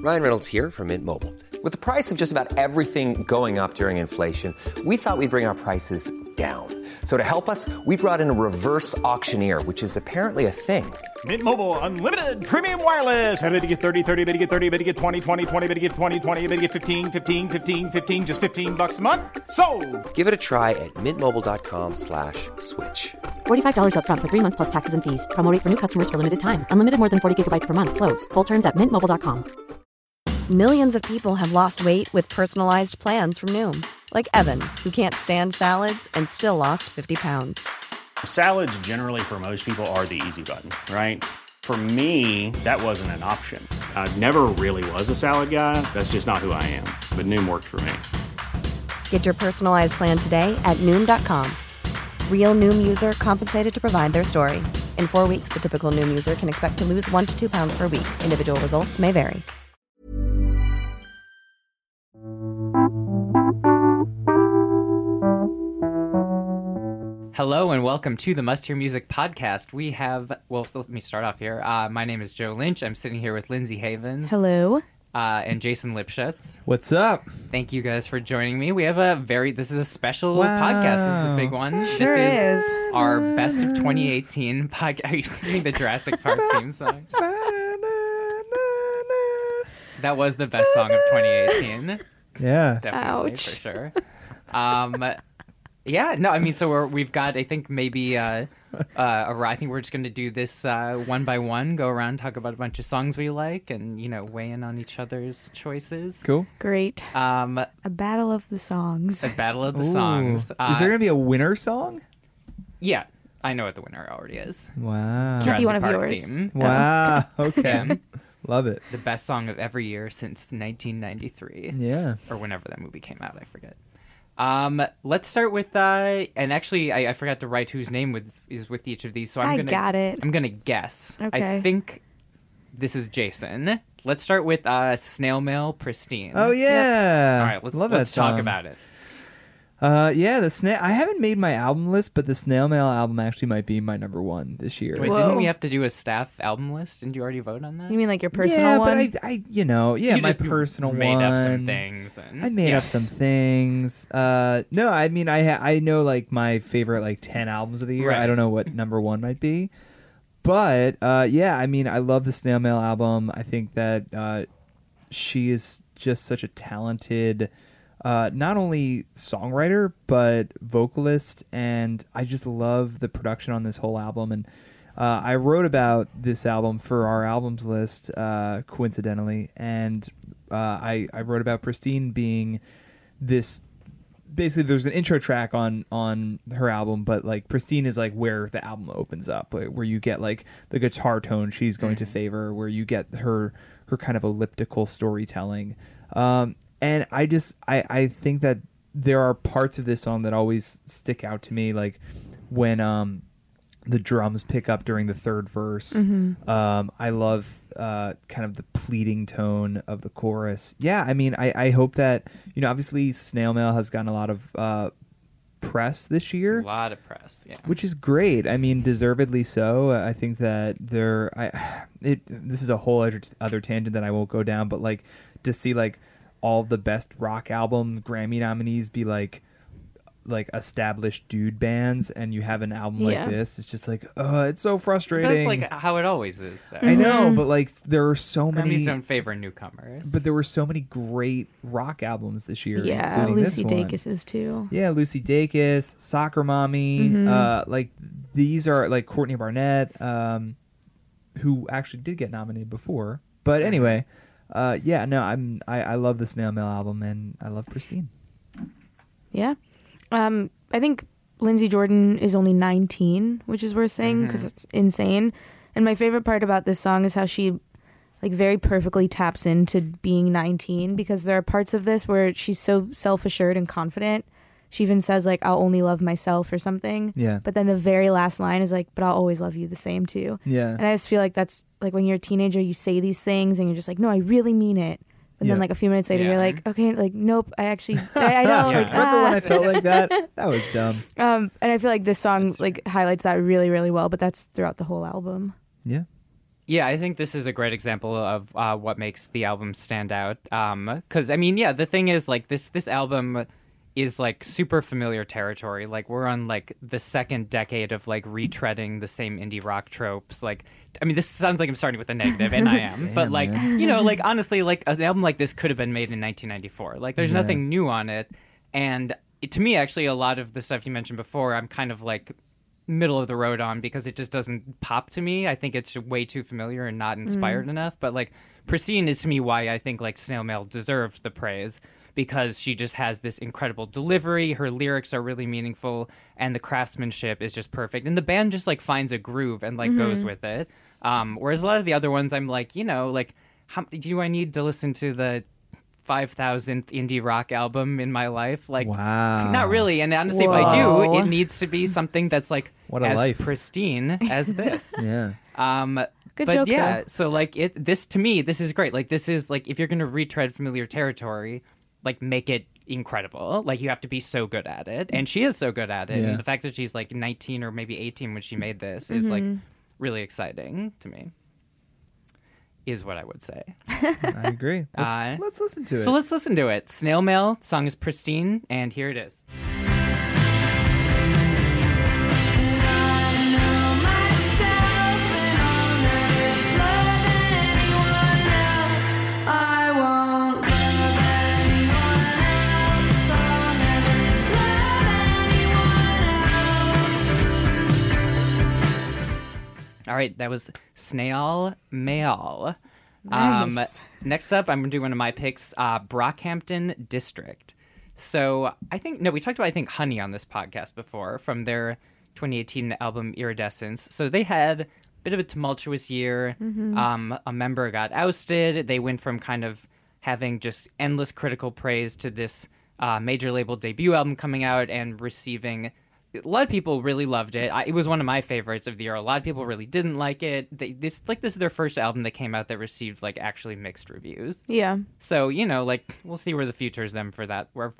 Ryan Reynolds here from Mint Mobile. With the price of just about everything going up during inflation, we thought we'd bring our prices down. So to help us, we brought in a reverse auctioneer, which is apparently a thing. Mint Mobile Unlimited Premium Wireless. How to get 30, 30, bit to get 30, bit to get 20, 20, 20, bit to get 20, 20, bit to get 15, 15, 15, 15, just $15 a month? Sold! Give it a try at mintmobile.com/switch. $45 up front for 3 months plus taxes and fees. Promo rate for new customers for limited time. Unlimited more than 40 gigabytes per month. Slows full terms at mintmobile.com. Millions of people have lost weight with personalized plans from Noom. Like Evan, who can't stand salads and still lost 50 pounds. Salads generally for most people are the easy button, right? For me, that wasn't an option. I never really was a salad guy. That's just not who I am. But Noom worked for me. Get your personalized plan today at Noom.com. Real Noom user compensated to provide their story. In 4 weeks, the typical Noom user can expect to lose 1 to 2 pounds per week. Individual results may vary. Hello and welcome to the Must Hear Music podcast. We have, well, let me start off here. My name is Joe Lynch. I'm sitting here with Lindsay Havens. Hello. And Jason Lipschutz. What's up? Thank you guys for joining me. We have this is a special podcast. This is the big one. Sure this is our best of 2018 podcast. Are you singing the Jurassic Park theme song? That was the best song of 2018. Yeah. Definitely, Ouch. for sure. Yeah, no, I mean, so we've got, I think, maybe, I think we're just going to do this one by one, go around, talk about a bunch of songs we like, and, weigh in on each other's choices. Cool. Great. A battle of the songs. A battle of the songs. Is there going to be a winner song? Yeah, I know what the winner already is. Wow. Can't be one of Jurassic Park yours. theme. Wow. Okay. Yeah. Love it. The best song of every year since 1993. Yeah. Or whenever that movie came out, I forget. Let's start with and actually I forgot to write whose name is with each of these, so I'm gonna guess. Okay. I think this is Jason. Let's start with Snail Mail Pristine. Oh yeah. All right, let's talk about it. Yeah, I haven't made my album list, but the Snail Mail album actually might be my number one this year. Wait, Whoa. didn't we have to do a staff album list? Didn't you already vote on that? You mean like your personal one? Yeah, but I You my just personal made one. up some things. I made up some things. No, I mean I know like my favorite like 10 albums of the year. Right. I don't know what number one might be, but yeah, I mean I love the Snail Mail album. I think that she is just such a talented. Not only songwriter but vocalist, and I just love the production on this whole album. And I wrote about this album for our albums list, coincidentally, and I wrote about Pristine being this. Basically, there's an intro track on her album, but like Pristine is like where the album opens up, where you get like the guitar tone she's going to favor, where you get her kind of elliptical storytelling. And I think that there are parts of this song that always stick out to me, like when the drums pick up during the third verse. Mm-hmm. I love kind of the pleading tone of the chorus. Yeah, I mean, I hope that, obviously Snail Mail has gotten a lot of press this year. A lot of press, yeah. Which is great. I mean, deservedly so. I think that this is a whole other tangent that I won't go down, but like to see like all the best rock album Grammy nominees be like established dude bands, and you have an album like this, it's just like, it's so frustrating. That's like how it always is, though. I know, but like there are so many. Grammys don't favor newcomers. But there were so many great rock albums this year. Yeah, including Lucy this one. Dacus's too. Yeah, Lucy Dacus, Soccer Mommy. Like these are like Courtney Barnett, who actually did get nominated before. But anyway. Yeah, no, I love the Snail Mail album, and I love Pristine. Yeah. I think Lindsay Jordan is only 19, which is worth saying because it's insane. And my favorite part about this song is how she like very perfectly taps into being 19, because there are parts of this where she's so self-assured and confident. She even says like, I'll only love myself or something. Yeah. But then the very last line is like, but I'll always love you the same too. Yeah. And I just feel like that's like when you're a teenager, you say these things and you're just like, no, I really mean it. But then like a few minutes later, you're like, okay, like, nope, I actually, I know. Yeah. Like, Remember when I felt like that? That was dumb. And I feel like this song like highlights that really, really well, but that's throughout the whole album. Yeah. Yeah, I think this is a great example of what makes the album stand out. Because I mean, yeah, the thing is, like, this album is like super familiar territory. Like, we're on like the second decade of like retreading the same indie rock tropes. Like, I mean, this sounds like I'm starting with a negative, and I am. But like, you know, like honestly, like an album like this could have been made in 1994. Like, there's nothing new on it. And to me, actually, a lot of the stuff you mentioned before, I'm kind of like middle of the road on because it just doesn't pop to me. I think it's way too familiar and not inspired enough. But like, Pristine is to me why I think like Snail Mail deserves the praise, because she just has this incredible delivery. Her lyrics are really meaningful, and the craftsmanship is just perfect. And the band just like finds a groove and like goes with it. Whereas a lot of the other ones, I'm like, you know, like, how do I need to listen to the 5,000th indie rock album in my life? Like, wow. Not really. And honestly, if I do, it needs to be something that's like What a as life. pristine as this. Yeah. Good But joke, yeah, though. so like this to me, this is great. Like, this is like, if you're gonna retread familiar territory, like, make it incredible. Like, you have to be so good at it, and she is so good at it. Yeah. And the fact that she's like 19 or maybe 18 when she made this is like really exciting to me. Is what I would say. I agree. Let's listen to it. So let's listen to it. Snail Mail, song is Pristine, and here it is. All right, that was Snail Mail. Nice. Next up, I'm going to do one of my picks, Brockhampton District. So we talked about, I think, Honey on this podcast before from their 2018 album Iridescence. So they had a bit of a tumultuous year. A member got ousted. They went from kind of having just endless critical praise to this major label debut album coming out and receiving... A lot of people really loved it. It was one of my favorites of the year. A lot of people really didn't like it. This is their first album that came out that received like actually mixed reviews. Yeah. So, you know, like, we'll see where the future is them for that. What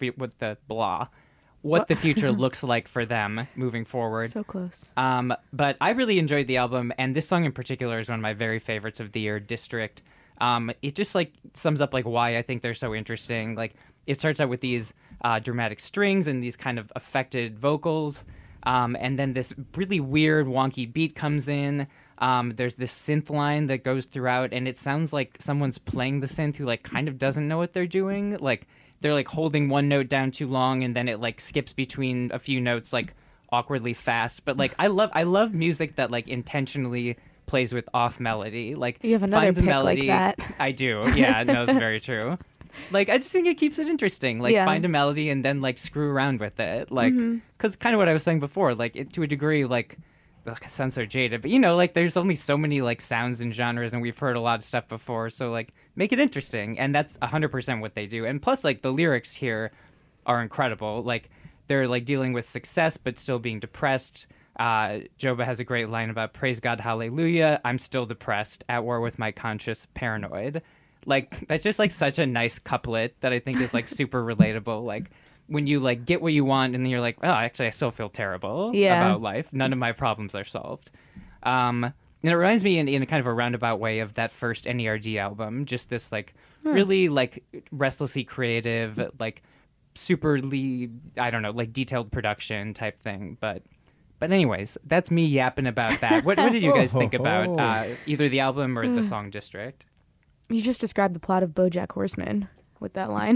the future looks like for them moving forward. So close. But I really enjoyed the album, and this song in particular is one of my very favorites of the year, District. It just like sums up like why I think they're so interesting. Like, it starts out with these dramatic strings and these kind of affected vocals, and then this really weird wonky beat comes in. There's this synth line that goes throughout, and it sounds like someone's playing the synth who like kind of doesn't know what they're doing. Like, they're like holding one note down too long, and then it like skips between a few notes like awkwardly fast. But like, I love music that like intentionally plays with off melody. Like, You have another finds a pick melody. like that. I do. Yeah, no, it's very true. Like, I just think it keeps it interesting. Like, Yeah. find a melody and then like screw around with it. Like, because kind of what I was saying before. Like, to a degree, like it sounds so jaded, but you know, like, there's only so many like sounds and genres, and we've heard a lot of stuff before. So like, make it interesting, and that's 100% what they do. And plus, like, the lyrics here are incredible. Like, they're like dealing with success but still being depressed. Joba has a great line about praise God, hallelujah, I'm still depressed, at war with my conscience, paranoid. Like, that's just like such a nice couplet that I think is like super relatable. Like, when you like get what you want and then you're like, oh, actually I still feel terrible about life. None of my problems are solved. And it reminds me in a kind of a roundabout way of that first NERD album, just this like really like restlessly creative, like superly, I don't know, like detailed production type thing. But anyways, that's me yapping about that. What did you guys think about either the album or the song District? You just described the plot of BoJack Horseman with that line.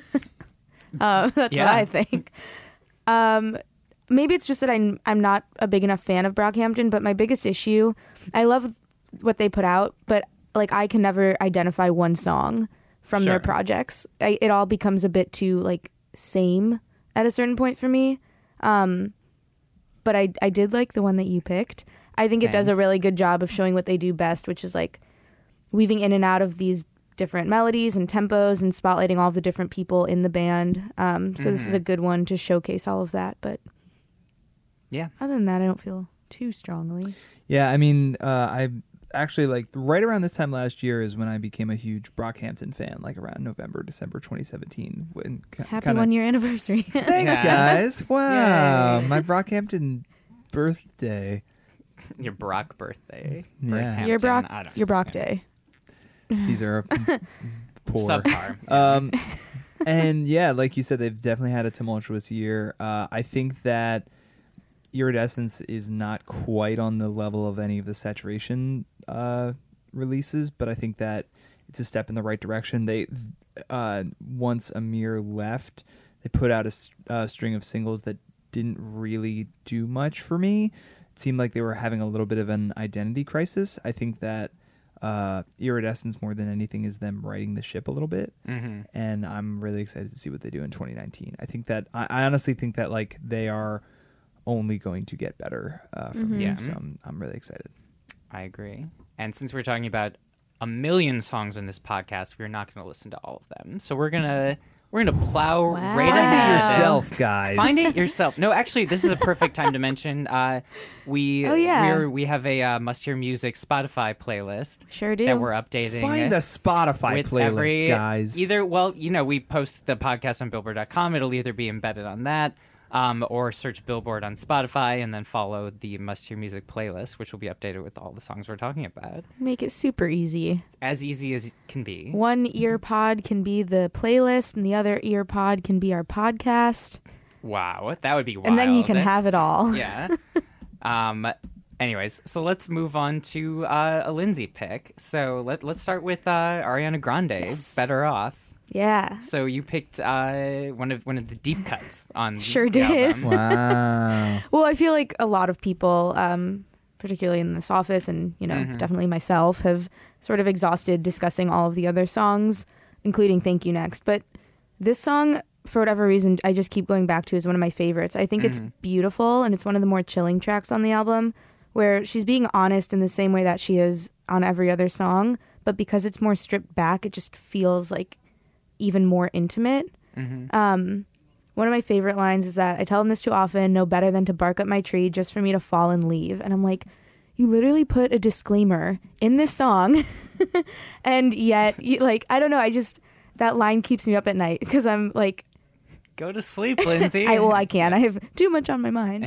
That's what I think. Maybe it's just that I'm not a big enough fan of Brockhampton, but my biggest issue, I love what they put out, but like, I can never identify one song from their projects. It all becomes a bit too like same at a certain point for me. But I did like the one that you picked. I think it does a really good job of showing what they do best, which is like weaving in and out of these different melodies and tempos and spotlighting all of the different people in the band. So this is a good one to showcase all of that. But yeah, other than that, I don't feel too strongly. Yeah, I mean, I actually, like, right around this time last year is when I became a huge Brockhampton fan, like around November, December 2017. Happy 1 year anniversary. Thanks, guys. Wow. My Brockhampton birthday. Your Brock birthday. Yeah. Your Brock, I don't your Brock know. day. These are poor. Subpar. And yeah, like you said, they've definitely had a tumultuous year. I think that Iridescence is not quite on the level of any of the Saturation releases, but I think that it's a step in the right direction. They once Amir left, they put out a string of singles that didn't really do much for me. It seemed like they were having a little bit of an identity crisis. I think that Iridescence, more than anything, is them righting the ship a little bit, and I'm really excited to see what they do in 2019. I think that I honestly think that like they are only going to get better from here, so I'm really excited. I agree. And since we're talking about a million songs in this podcast, we're not going to listen to all of them. So we're gonna plow right Find it Find ahead. it yourself, guys. Find it yourself. No, actually, this is a perfect time to mention. We have a Must Hear Music Spotify playlist. Sure do. That we're updating. Find the Spotify with playlist, guys. We post the podcast on Billboard.com. It'll either be embedded on that, or search Billboard on Spotify and then follow the Must Hear Music playlist, which will be updated with all the songs we're talking about. Make it super easy. As easy as it can be. One ear pod can be the playlist, and the other ear pod can be our podcast. Wow, that would be wild. And then you can have it all. Yeah. Anyways, so let's move on to a Lindsay pick. So let's start with Ariana Grande, Better Off. Yeah. So you picked one of the deep cuts on Sure the did. album. Wow. Well, I feel like a lot of people, particularly in this office and, definitely myself, have sort of exhausted discussing all of the other songs, including Thank You Next. But this song, for whatever reason, I just keep going back to is one of my favorites. I think it's beautiful, and it's one of the more chilling tracks on the album, where she's being honest in the same way that she is on every other song, but because it's more stripped back, it just feels like even more intimate. One of my favorite lines is that I tell him this too often, no better than to bark up my tree just for me to fall and leave. And I'm like, you literally put a disclaimer in this song and yet I don't know, that line keeps me up at night because I'm like, Go to sleep, Lindsay. I can't. I have too much on my mind.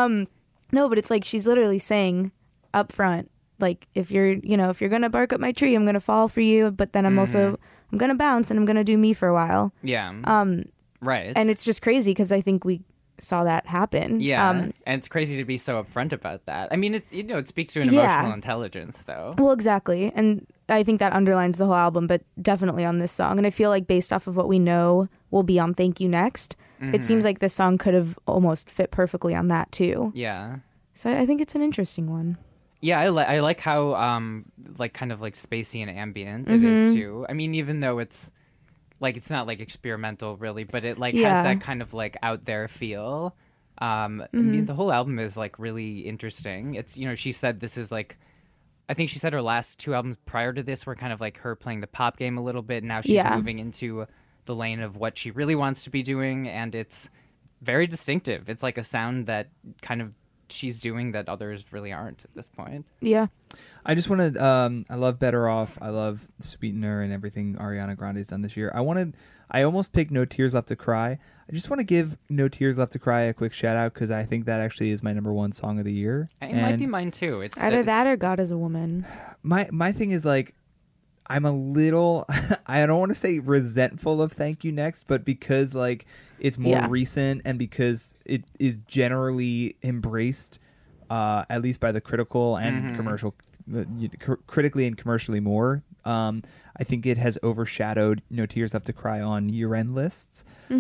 No, but it's like she's literally saying up front, like, if you're going to bark up my tree, I'm going to fall for you, but then I'm going to bounce and I'm going to do me for a while. Yeah. Right. And it's just crazy because I think we saw that happen. Yeah. And it's crazy to be so upfront about that. I mean, it speaks to an emotional intelligence, though. Well, exactly. And I think that underlines the whole album, but definitely on this song. And I feel like based off of what we know will be on Thank You Next, it seems like this song could have almost fit perfectly on that, too. Yeah. So I think it's an interesting one. Yeah, I like how kind of like spacey and ambient it is too. I mean, even though it's not like experimental really, but it has that kind of like out there feel. I mean, the whole album is like really interesting. It's she said this is like, I think she said her last two albums prior to this were kind of like her playing the pop game a little bit. Now she's moving into the lane of what she really wants to be doing, and it's very distinctive. It's like a sound that kind of she's doing that others really aren't at this point. Yeah. I just want to, I love Better Off. I love Sweetener and everything Ariana Grande's done this year. I almost picked No Tears Left to Cry. I just want to give No Tears Left to Cry a quick shout out because I think that actually is my number one song of the year. It might be mine too. It's Either that or God is a Woman. My thing is like, I'm a little, I don't want to say resentful of Thank You Next, but because like it's more recent and because it is generally embraced, at least by the critical and commercial, critically and commercially more. I think it has overshadowed No Tears Left to Cry on year-end lists,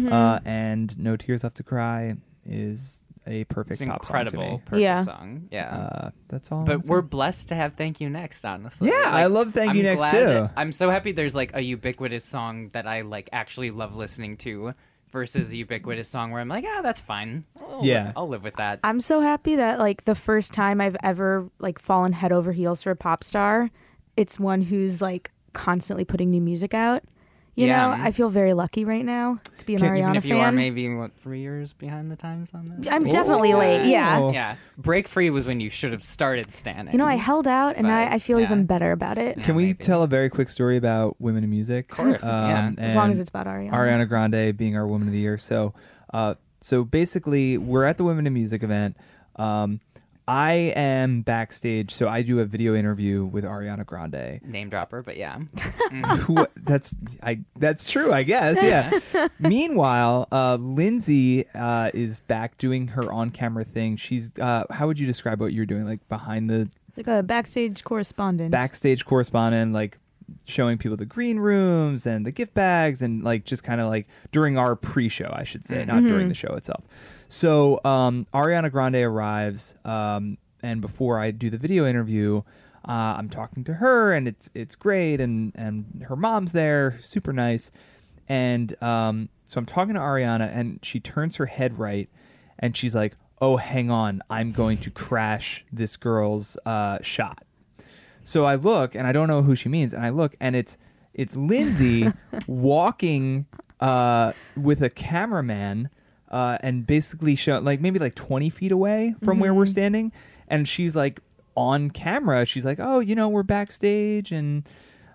and No Tears Left to Cry is a perfect it's an pop song to incredible, me. perfect song. Yeah. That's all. But we're blessed to have Thank You Next, honestly. Yeah, I love Thank You Next, too. I'm so happy there's like a ubiquitous song that I like actually love listening to versus a ubiquitous song where I'm like, that's fine. I'll live with that. I'm so happy that like the first time I've ever like fallen head over heels for a pop star, it's one who's like constantly putting new music out. You know, I feel very lucky right now to be an Ariana Even if fan. you are maybe 3 years behind the times on that. I'm definitely late. Yeah. Yeah. Break Free was when you should have started standing. You know, I held out, and I feel even better about it. Can we tell a very quick story about women in music? Of course. As long as it's about Ariana. Ariana Grande being our Woman of the Year. So basically, we're at the Women in Music event. I am backstage, so I do a video interview with Ariana Grande. Name dropper, but yeah. That's true, I guess. Yeah. Meanwhile, Lindsay is back doing her on-camera thing. She's how would you describe what you're doing? Like behind the It's like a backstage correspondent. Like showing people the green rooms and the gift bags, and like just kind of like during our pre-show, I should say, not during the show itself. So Ariana Grande arrives, and before I do the video interview, I'm talking to her, and it's great, and her mom's there, super nice, and so I'm talking to Ariana, and she turns her head right, and she's like, "Oh, hang on, I'm going to crash this girl's shot." So I look, and I don't know who she means, and I look, and it's Lindsay walking with a cameraman. And basically show like maybe like 20 feet away from where we're standing, and she's like on camera. She's like, "Oh, we're backstage," and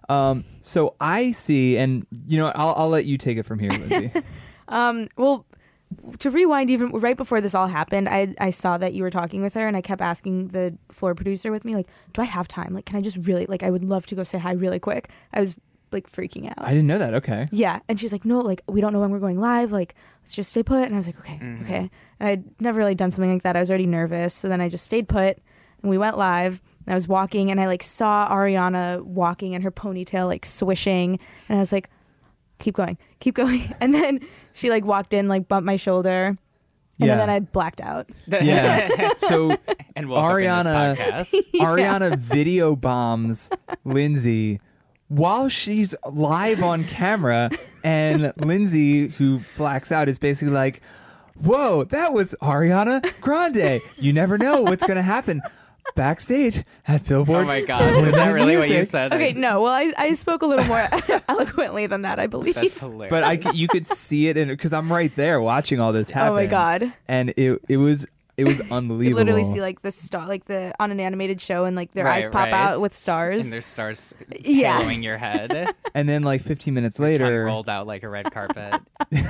so I see, and I'll let you take it from here, Lindsay. Well, to rewind even right before this all happened, I saw that you were talking with her, and I kept asking the floor producer with me, like, "Do I have time? Like, can I just really I would love to go say hi really quick." I was like freaking out. I didn't know that. Okay. Yeah, and she's like, "No, like we don't know when we're going live. Like, let's just stay put." And I was like, "Okay, okay." And I'd never really done something like that. I was already nervous, so then I just stayed put, and we went live. And I was walking, and I like saw Ariana walking, and her ponytail like swishing, and I was like, "Keep going, keep going." And then she like walked in, like bumped my shoulder, and then I blacked out. Yeah. So And Ariana Ariana video bombs Lindsay while she's live on camera, and Lindsay, who blacks out, is basically like, "Whoa, that was Ariana Grande. You never know what's going to happen backstage at Billboard." Oh my God. Is that really what you said? Okay, no. Well, I spoke a little more eloquently than that, I believe. That's hilarious. But you could see it because I'm right there watching all this happen. Oh my God. And it was unbelievable. You literally see like the star, like on an animated show, and like their eyes pop out with stars. And there's stars haloing your head. And then like 15 minutes Your tongue later, rolled out like a red carpet.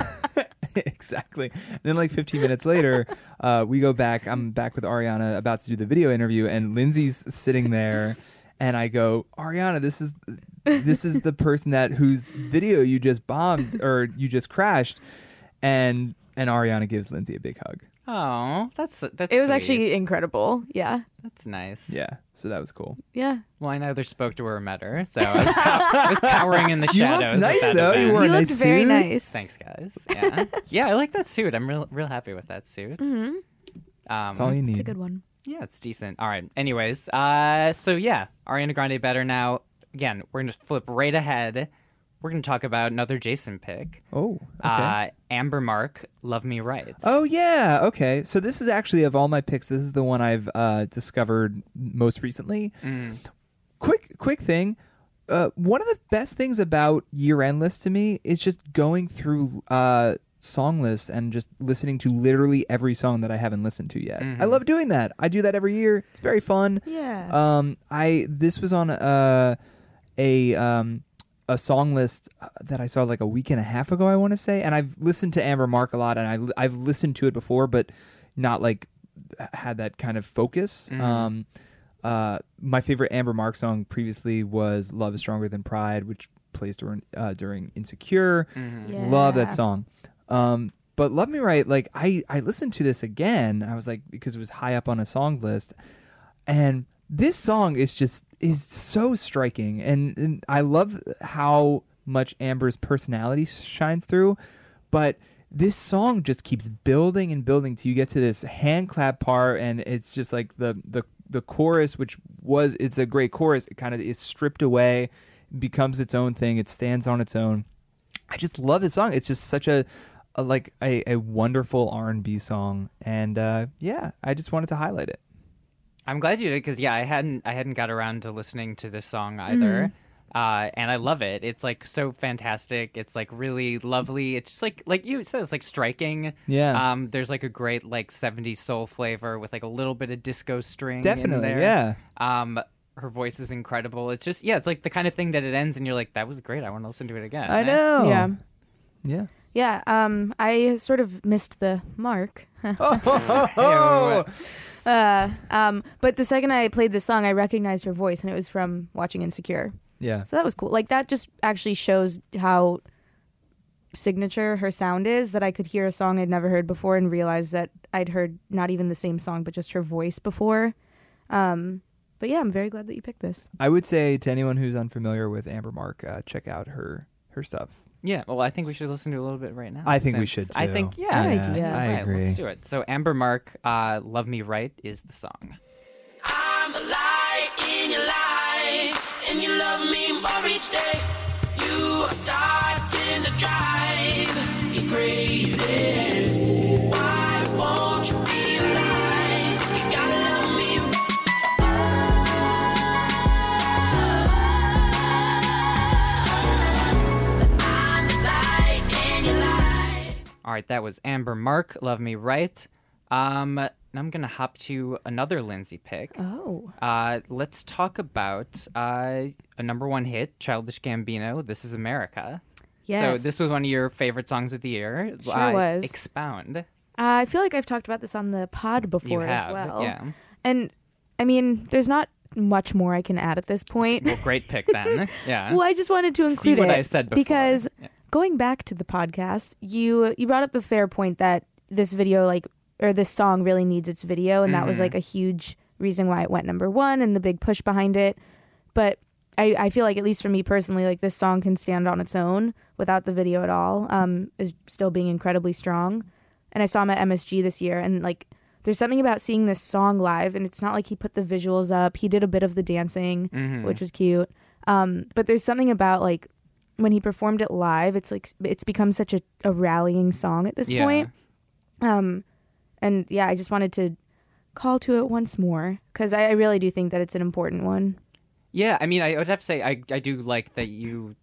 Exactly. And then like 15 minutes later, we go back. I'm back with Ariana, about to do the video interview, and Lindsay's sitting there, and I go, "Ariana, this is the person whose video you just bombed or you just crashed," and Ariana gives Lindsay a big hug. Oh, that's It was actually incredible. Yeah. That's nice. Yeah, so that was cool. Yeah. Well, I neither spoke to her or met her, so I was cowering in the shadows. You looked nice, at that though. event. You wore a You nice looked very suit. nice. Thanks, guys. Yeah, yeah, I like that suit. I'm real happy with that suit. Mm-hmm. That's all you need. It's a good one. Yeah, it's decent. All right. Anyways, so yeah, Ariana Grande better now. Again, we're gonna flip right ahead. We're gonna talk about another Jason pick. Oh, okay. Amber Mark, Love Me Right. Oh yeah, okay. So this is actually, of all my picks, this is the one I've discovered most recently. Quick thing. One of the best things about year-end lists to me is just going through song lists and just listening to literally every song that I haven't listened to yet. I love doing that. I do that every year. It's very fun. Yeah. This was on a song list that I saw like a week and a half ago, I want to say, and I've listened to Amber Mark a lot, and I've listened to it before, but not like had that kind of focus. My favorite Amber Mark song previously was "Love Is Stronger Than Pride," which plays during Insecure. Yeah. Love that song. But "Love Me Right," like I listened to this again. I was like, because it was high up on a song list, and this song is so striking, and I love how much Amber's personality shines through, but this song just keeps building and building till you get to this hand clap part, and it's just like the chorus, it's a great chorus. It kind of is stripped away, becomes its own thing. It stands on its own. I just love this song. It's just such a wonderful R&B song, and I just wanted to highlight it. I'm glad you did, because I hadn't got around to listening to this song either, and I love it. It's like so fantastic. It's like really lovely. It's just like you said, it's like striking. Yeah. There's like a great like 70s soul flavor with like a little bit of disco string. Definitely, in there. yeah. Her voice is incredible. It's just it's like the kind of thing that it ends and you're like, that was great. I want to listen to it again. I know. Yeah. Yeah. Yeah, I sort of missed the mark. Oh, But the second I played this song, I recognized her voice, and it was from watching Insecure. yeah. So that was cool. Like, that just actually shows how signature her sound is, that I could hear a song I'd never heard before and realize that I'd heard not even the same song, but just her voice before. But yeah, I'm very glad that you picked this. I would say to anyone who's unfamiliar with Amber Mark, check out her stuff. Yeah, well, I think we should listen to a little bit right now. I think we since should, I too. think, Good idea. I Right, agree. let's do it. So Amber Mark, Love Me Right is the song. I'm a light in your life, and you love me more each day. You are starting to drive me crazy. Why won't you realize you gotta love me? I'm the light in your life. All right, that was Amber Mark, Love Me Right. Now I'm going to hop to another Lindsay pick. Oh. Let's talk about a number one hit, Childish Gambino, This Is America. Yes. So this was one of your favorite songs of the year. Sure was. Expound. I feel like I've talked about this on the pod You before have, as well. yeah. And, I mean, there's not much more I can add at this point. Well, great pick then. Yeah. Well, I just wanted to include what it I said before. because Yeah. going back to the podcast, you brought up the fair point that this video, like, or this song really needs its video, and that was like a huge reason why it went number one and the big push behind it. But I feel like, at least for me personally, like, this song can stand on its own without the video at all, is still being incredibly strong. And I saw him at MSG this year, and like, there's something about seeing this song live, and it's not like he put the visuals up. He did a bit of the dancing, which was cute. But there's something about, like, when he performed it live, it's like it's become such a rallying song at this Yeah. point. And yeah, I just wanted to call to it once more because I really do think that it's an important one. Yeah, I mean, I would have to say I do like that you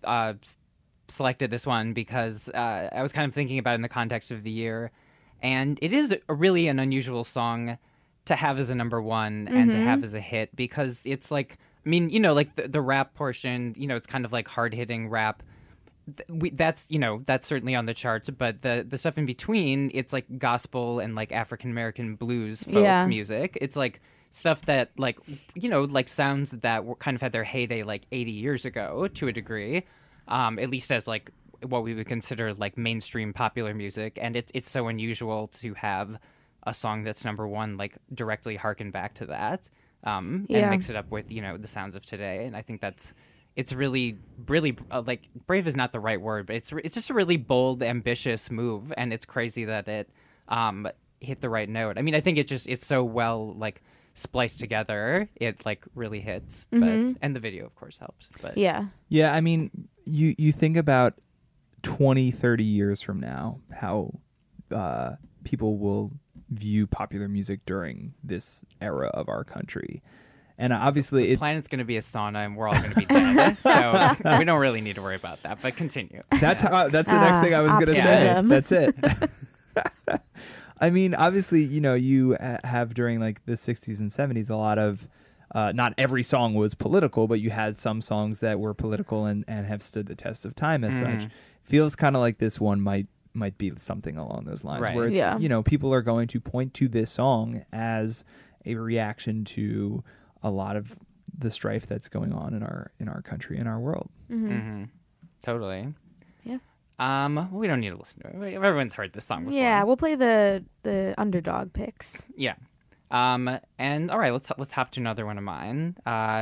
selected this one because I was kind of thinking about it in the context of the year, and it is really an unusual song to have as a number one and to have as a hit because it's like, I mean, you know, like the rap portion, you know, it's kind of like hard-hitting rap. That's certainly on the charts, but the stuff in between, it's like gospel and like African American blues folk music. It's like stuff that, like, you know, like sounds that were kind of had their heyday like 80 years ago to a degree, at least as like what we would consider like mainstream popular music. And it's so unusual to have a song that's number one like directly harken back to that, and mix it up with, you know, the sounds of today. And I think it's really like, brave is not the right word, but it's just a really bold, ambitious move, and it's crazy that it hit the right note. I mean, I think it's so well like spliced together, it like really hits. But and the video of course helps. But Yeah. Yeah, I mean, you think about 20, 30 years from now, how people will view popular music during this era of our country. And obviously, planet's going to be a sauna, and we're all going to be dead. So we don't really need to worry about that. But continue. that's the next thing I was going to say. optimism. That's it. I mean, obviously, you know, you have during like the 60s and 70s a lot of, not every song was political, but you had some songs that were political and have stood the test of time as such. Feels kind of like this one might be something along those lines, Right. where it's, Yeah. you know, people are going to point to this song as a reaction to a lot of the strife that's going on in our country, in our world. Totally. Yeah. We don't need to listen to it. Everyone's heard this song before. Yeah, we'll play the underdog picks. Yeah. And all right, let's hop to another one of mine.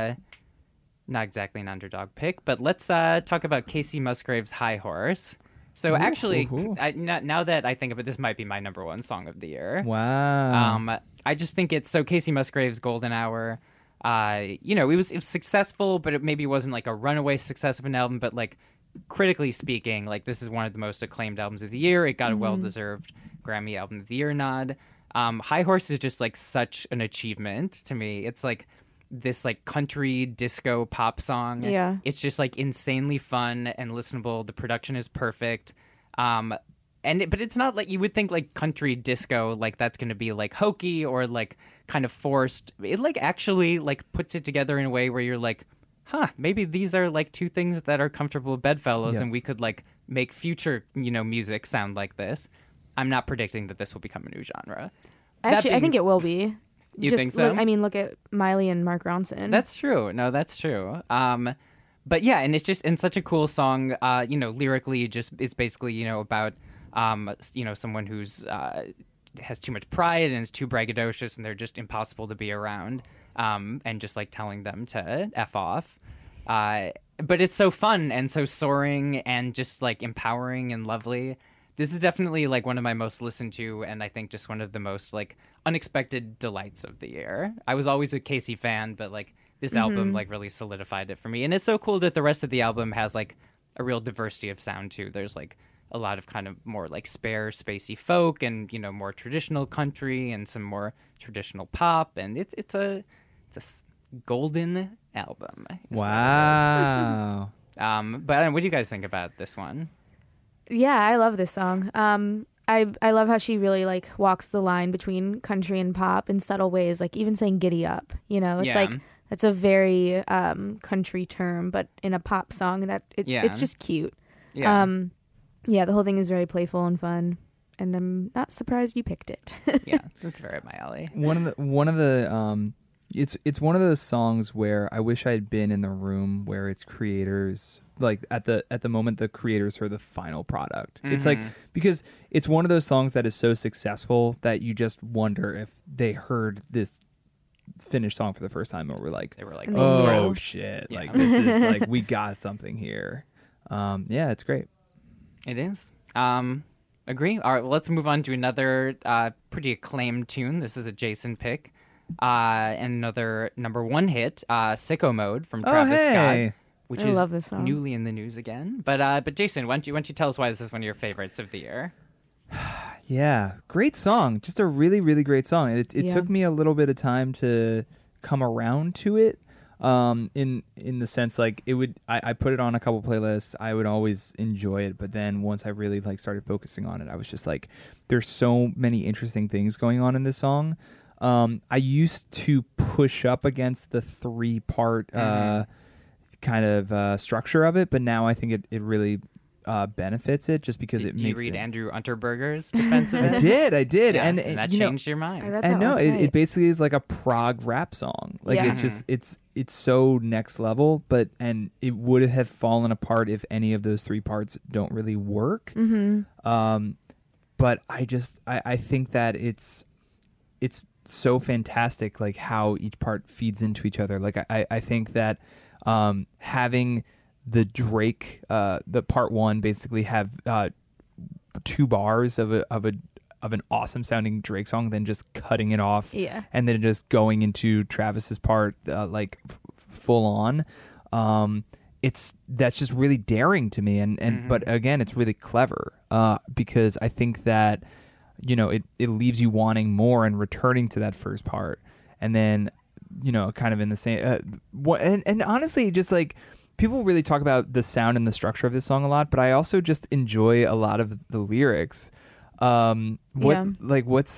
Not exactly an underdog pick, but let's talk about Casey Musgrave's High Horse. So actually, now that I think of it, this might be my number one song of the year. Wow. I just think it's so Casey Musgrave's Golden Hour. You know, it was successful, but it maybe wasn't like a runaway success of an album. But like critically speaking, like this is one of the most acclaimed albums of the year. It got a well-deserved Grammy Album of the Year nod. High Horse is just like such an achievement to me. It's like this like country disco pop song. Yeah. It's just like insanely fun and listenable. The production is perfect. But it's not like you would think like country disco, like that's going to be like hokey or like kind of forced. It like actually like puts it together in a way where you're like, maybe these are like two things that are comfortable bedfellows, Yeah. and we could like make future, music sound like this. I'm not predicting that this will become a new genre. Actually, I think it will be. You think so? Look at Miley and Mark Ronson. That's true. No, that's true. But yeah, and it's just in such a cool song. Lyrically, just it's basically about someone who's has too much pride and is too braggadocious, and they're just impossible to be around. And just like telling them to F off. But it's so fun and so soaring and just like empowering and lovely. This is definitely like one of my most listened to, and I think just one of the most like unexpected delights of the year. I was always a Casey fan, but like this album like really solidified it for me. And it's so cool that the rest of the album has like a real diversity of sound too. There's like a lot of kind of more like spare, spacey folk, and more traditional country, and some more traditional pop, and it's a golden album. Wow. But what do you guys think about this one? Yeah, I love this song. I love how she really like walks the line between country and pop in subtle ways, like even saying "giddy up." It's like that's a very country term, but in a pop song it's just cute. Yeah. The whole thing is very playful and fun, and I'm not surprised you picked it. Yeah, that's very up my alley. One of the it's one of those songs where I wish I had been in the room where its creators, like at the moment the creators heard the final product. It's like, because it's one of those songs that is so successful that you just wonder if they heard this finished song for the first time and were like, oh shit, Yeah. like this is like we got something here. Yeah, it's great. It is. Agree. All right, well, let's move on to another pretty acclaimed tune. This is a Jason pick. And another number one hit, Sicko Mode from Travis Scott, which I is love this song. newly in the news again. But Jason, why don't you tell us why this is one of your favorites of the year? Yeah, great song. Just a really, really great song. It Yeah. took me a little bit of time to come around to it. In the sense, like I put it on a couple playlists. I would always enjoy it, but then once I really like started focusing on it, I was just like, there's so many interesting things going on in this song. I used to push up against the 3-part kind of structure of it, but now I think it really benefits it just because it Did makes you read it. Andrew Unterberger's defense of it? I did, Yeah, and that you know, changed your mind. I read that and no, last it night. basically is like a prog rap song. Like Yeah. it's just it's so next level, and it would have fallen apart if any of those 3 parts don't really work. But I think that it's so fantastic, like how each part feeds into each other. Like I think that having the Drake, the part 1 basically have 2 bars of an awesome sounding Drake song, then just cutting it off, and then just going into Travis's part full on. That's just really daring to me, and but again, it's really clever because I think that it leaves you wanting more and returning to that first part, and then kind of in the same and honestly, just like, people really talk about the sound and the structure of this song a lot, but I also just enjoy a lot of the lyrics. What's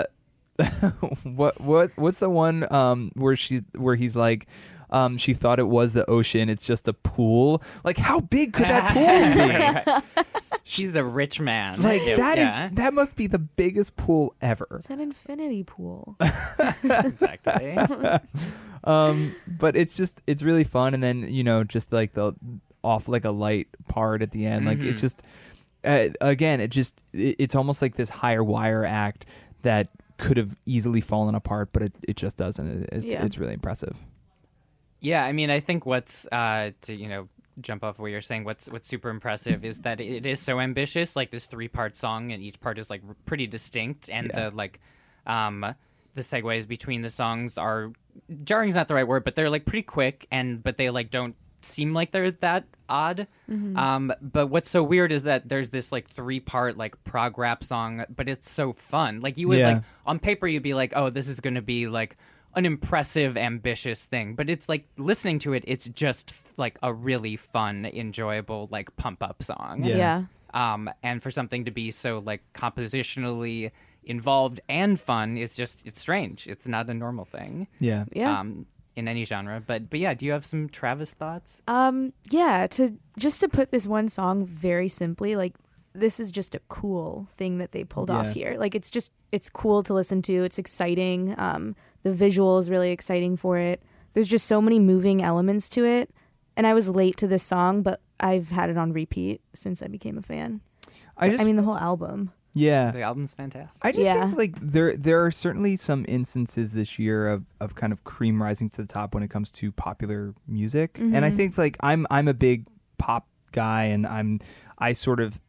what's the one where he's like, she thought it was the ocean, it's just a pool. Like, how big could that pool be? She's a rich man. Like, Yeah. that must be the biggest pool ever. It's an infinity pool. Exactly. But it's really fun, and then just like the off like a light part at the end, like it's just again, it's almost like this higher wire act that could have easily fallen apart, but it just doesn't. It's really impressive. Yeah, I mean, I think what's to jump off what you're saying, what's super impressive is that it is so ambitious. Like, this 3-part song, and each part is like pretty distinct, and the segues between the songs are, jarring is not the right word, but they're like pretty quick, but they like don't seem like they're that odd. But what's so weird is that there's this like 3-part like prog rap song, but it's so fun. Like, you would like on paper you'd be like, oh, this is going to be like an impressive, ambitious thing, but it's like, listening to it, it's just like a really fun, enjoyable, like pump up song. Yeah. And for something to be so like compositionally involved and fun, it's strange. It's not a normal thing. Yeah. Yeah. in any genre. But yeah, do you have some Travis thoughts? Yeah, to put this one song very simply, like, this is just a cool thing that they pulled off here. Like, it's cool to listen to. It's exciting. The visual is really exciting for it. There's just so many moving elements to it. And I was late to this song, but I've had it on repeat since I became a fan. I mean, the whole album. Yeah. The album's fantastic. I just think like there are certainly some instances this year of kind of cream rising to the top when it comes to popular music. Mm-hmm. And I think like I'm a big pop guy, and I sort of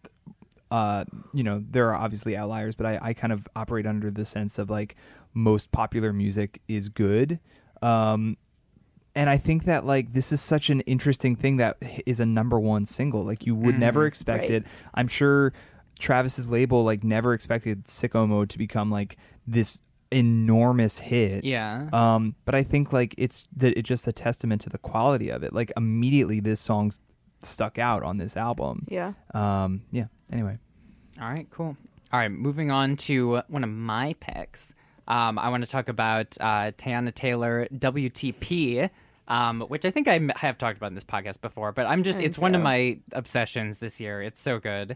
there are obviously outliers, but I kind of operate under the sense of like most popular music is good. And I think that like this is such an interesting thing that is a #1 single. Like you would never expect it. I'm sure Travis's label like never expected Sicko Mode to become like this enormous hit. Yeah. But I think like it's just a testament to the quality of it. Like immediately this song stuck out on this album. Yeah. Yeah. Anyway. All right, cool. All right, moving on to one of my picks. I want to talk about Teyana Taylor, WTP, which I think I have talked about in this podcast before, but it's one of my obsessions this year. It's so good.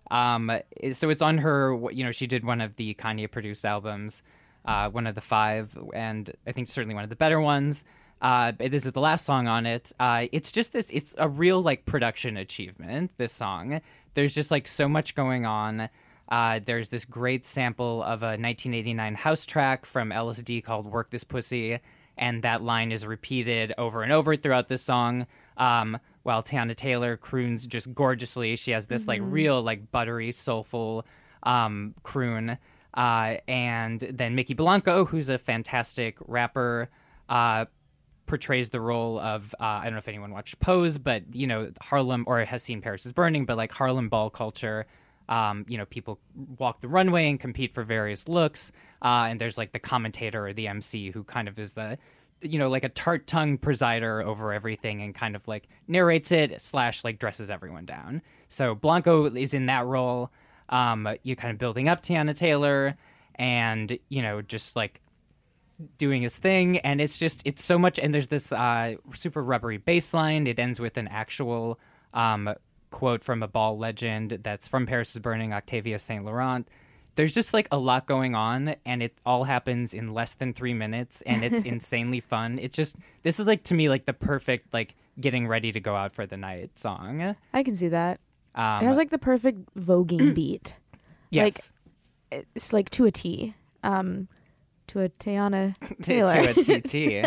So it's on her, she did one of the Kanye-produced albums, one of the 5, and I think certainly one of the better ones. This is the last song on it. It's a real like production achievement, this song. There's just like so much going on. There's this great sample of a 1989 house track from LSD called Work This Pussy, and that line is repeated over and over throughout this song, while Teyana Taylor croons just gorgeously. She has this like real like buttery, soulful croon. And then Mickey Blanco, who's a fantastic rapper, portrays the role of, I don't know if anyone watched Pose, but, Harlem, or has seen Paris is Burning, but like Harlem ball culture. People walk the runway and compete for various looks. And there's like the commentator or the MC who kind of is the, like a tart tongue presider over everything and kind of like narrates it / like dresses everyone down. So Blanco is in that role. You're kind of building up Teyana Taylor and, just like doing his thing. And it's so much. And there's this super rubbery bass line. It ends with an actual quote from a ball legend that's from Paris is Burning, Octavia St. Laurent. There's just like a lot going on, and it all happens in less than 3 minutes, and it's insanely fun. This is like, to me, like the perfect like getting ready to go out for the night song. I can see that. It has like the perfect voguing beat. Yes. Like, it's like to a T. To a Teyana Taylor. To a TT.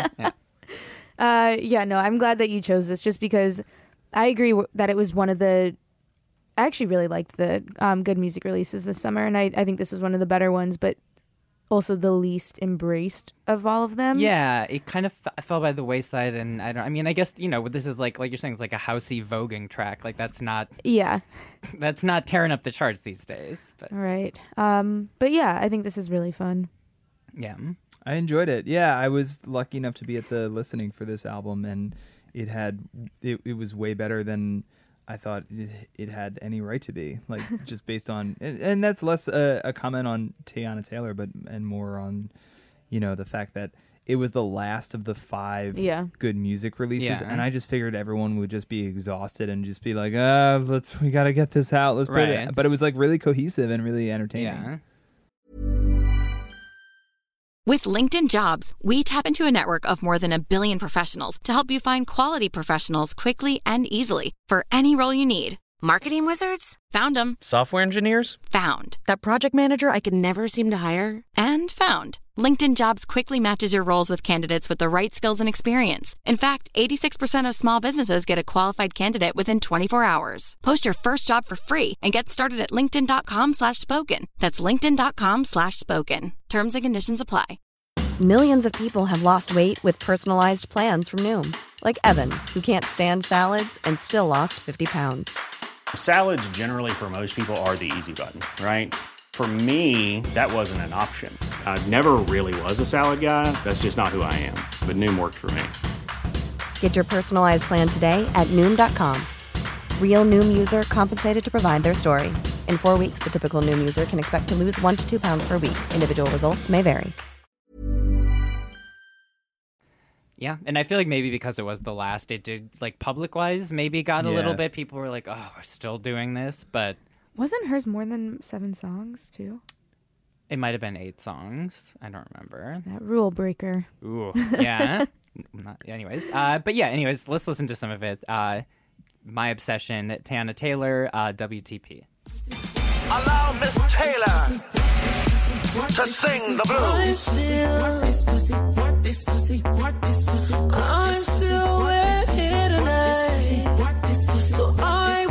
Yeah. No, I'm glad that you chose this just because I agree that it was one of the... I actually really liked the good music releases this summer, and I think this was one of the better ones, but also the least embraced of all of them. Yeah, it kind of fell by the wayside, and I guess, this is like you're saying, it's like a housey voguing track. Like, that's not... Yeah. That's not tearing up the charts these days. But. Right. But yeah, I think this is really fun. Yeah. I enjoyed it. Yeah, I was lucky enough to be at the listening for this album, and it was way better than I thought it had any right to be. Like, just based on, and that's less a comment on Teyana Taylor, and more on, the fact that it was the last of the 5 good music releases, and I just figured everyone would just be exhausted and just be like, we gotta get this out, let's put it. But it was like really cohesive and really entertaining. Yeah. With LinkedIn Jobs, we tap into a network of more than 1 billion professionals to help you find quality professionals quickly and easily for any role you need. Marketing wizards? Found them. Software engineers? Found. That project manager I could never seem to hire? And found. LinkedIn Jobs quickly matches your roles with candidates with the right skills and experience. In fact, 86% of small businesses get a qualified candidate within 24 hours. Post your first job for free and get started at linkedin.com/spoken. That's linkedin.com/spoken. Terms and conditions apply. Millions of people have lost weight with personalized plans from Noom. Like Evan, who can't stand salads and still lost 50 pounds. Salads generally for most people are the easy button, right? For me, that wasn't an option. I never really was a salad guy. That's just not who I am. But Noom worked for me. Get your personalized plan today at Noom.com. Real Noom user compensated to provide their story. In 4 weeks, the typical Noom user can expect to lose 1 to 2 pounds per week. Individual results may vary. Yeah, and I feel like maybe because it was the last, it did, like, public-wise, maybe got a little bit. People were like, oh, we're still doing this, but... Wasn't hers more than 7 songs, too? It might have been 8 songs. I don't remember. That rule breaker. Ooh, yeah. Anyways, let's listen to some of it. My Obsession, Teyana Taylor, WTP. Allow Miss Taylor to sing the blues. I'm still wet here tonight, so I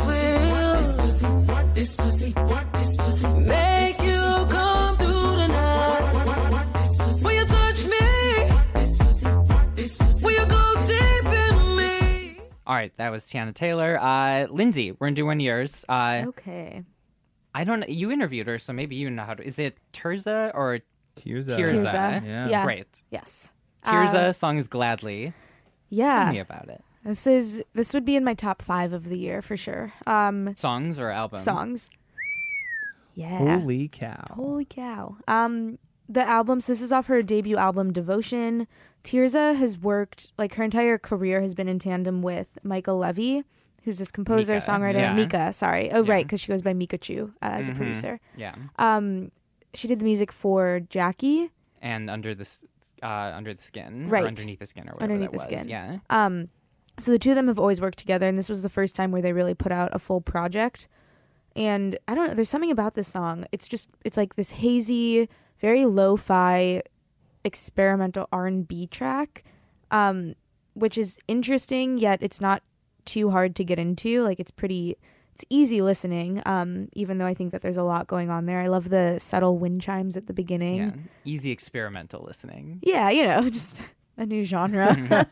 will make you come through tonight. Will you touch me? Will you go deep in me? All right, that was Teyana Taylor. Lindsay, we're gonna do one of yours. Okay. I don't know. You interviewed her, so maybe you know how to. Is it Tirza or Tirza? Tirza. Yeah. Great. Yes. Tirza song is Gladly. Yeah. Tell me about it. This would be in my top 5 of the year for sure. Songs or albums? Songs. Yeah. Holy cow. Holy cow. The album, so this is off her debut album, Devotion. Tirza has worked, like, her entire career has been in tandem with Michael Levy, who's this composer, Mika, songwriter. yeah. Mika, sorry. Oh, Yeah. right, because she goes by Mika Chu as a producer. Yeah. She did the music for Jackie. And Under the Skin. Right. Or Underneath the Skin or whatever Underneath that the was. Skin. Yeah. So the two of them have always worked together, and this was the first time where they really put out a full project. And I don't know, there's something about this song. It's like this hazy, very lo-fi, experimental R&B track, which is interesting, yet it's not too hard to get into. Like, it's easy listening, even though I think that there's a lot going on there. I love the subtle wind chimes at the beginning. Yeah. Easy experimental listening. Yeah, just a new genre.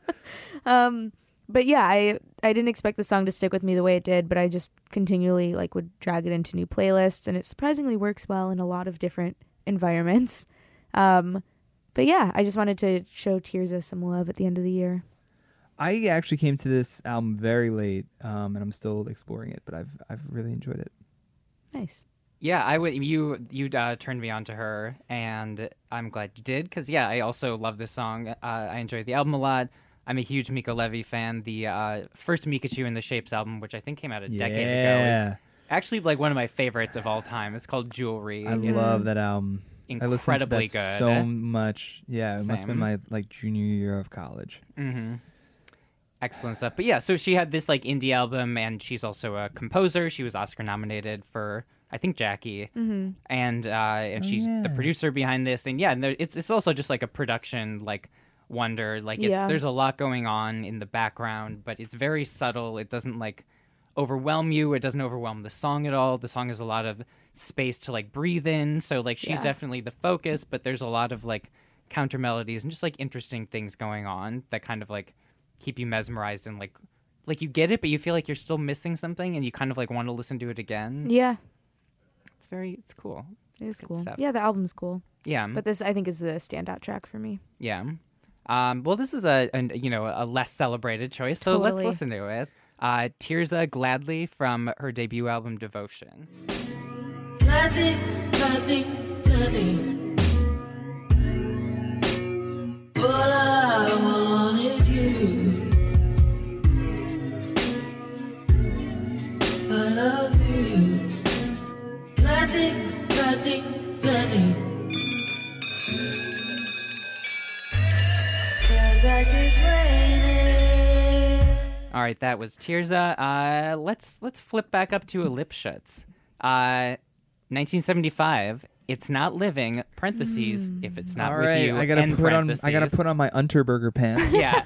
But yeah, I didn't expect the song to stick with me the way it did, but I just continually would drag it into new playlists, and it surprisingly works well in a lot of different environments. But yeah, I just wanted to show Tirza some love at the end of the year. I actually came to this album very late, and I'm still exploring it, but I've really enjoyed it. Nice. Yeah, I would. You turned me on to her, and I'm glad you did, because I also love this song. I enjoyed the album a lot. I'm a huge Mika Levy fan. The first Mikachu and the Shapes album, which I think came out a decade ago, is actually one of my favorites of all time. It's called Jewelry. I love that album. Incredibly I listened to that good. so much. Yeah, it Same. must have been my junior year of college. Mm-hmm. Excellent stuff. But yeah, so she had this indie album, and she's also a composer. She was Oscar nominated for, I think, Jackie, and she's the producer behind this. And yeah, it's also just a production wonder. There's a lot going on in the background, but it's very subtle. It doesn't overwhelm you. It doesn't overwhelm the song at all. The song has a lot of space to breathe in. So she's definitely the focus, but there's a lot of counter melodies and just interesting things going on that kind of keep you mesmerized and you get it, but you feel like you're still missing something, and you kind of want to listen to it again. Yeah, it's cool. It is Good cool. stuff. Yeah, the album's cool. Yeah, But this, I think, is the standout track for me. yeah. Well, this is a less celebrated choice, so let's Totally. listen to it. Tirza Gladly from her debut album Devotion. Gladly, gladly, gladly. All I want is you. I love you. Gladly, gladly, gladly. 'Cause like it's raining. All right, that was Tirza. Let's flip back up to Lipschutz. 1975. It's Not Living. Parentheses. If it's not All with right, you. I gotta end put on parentheses. my Unterberger pants. Yeah.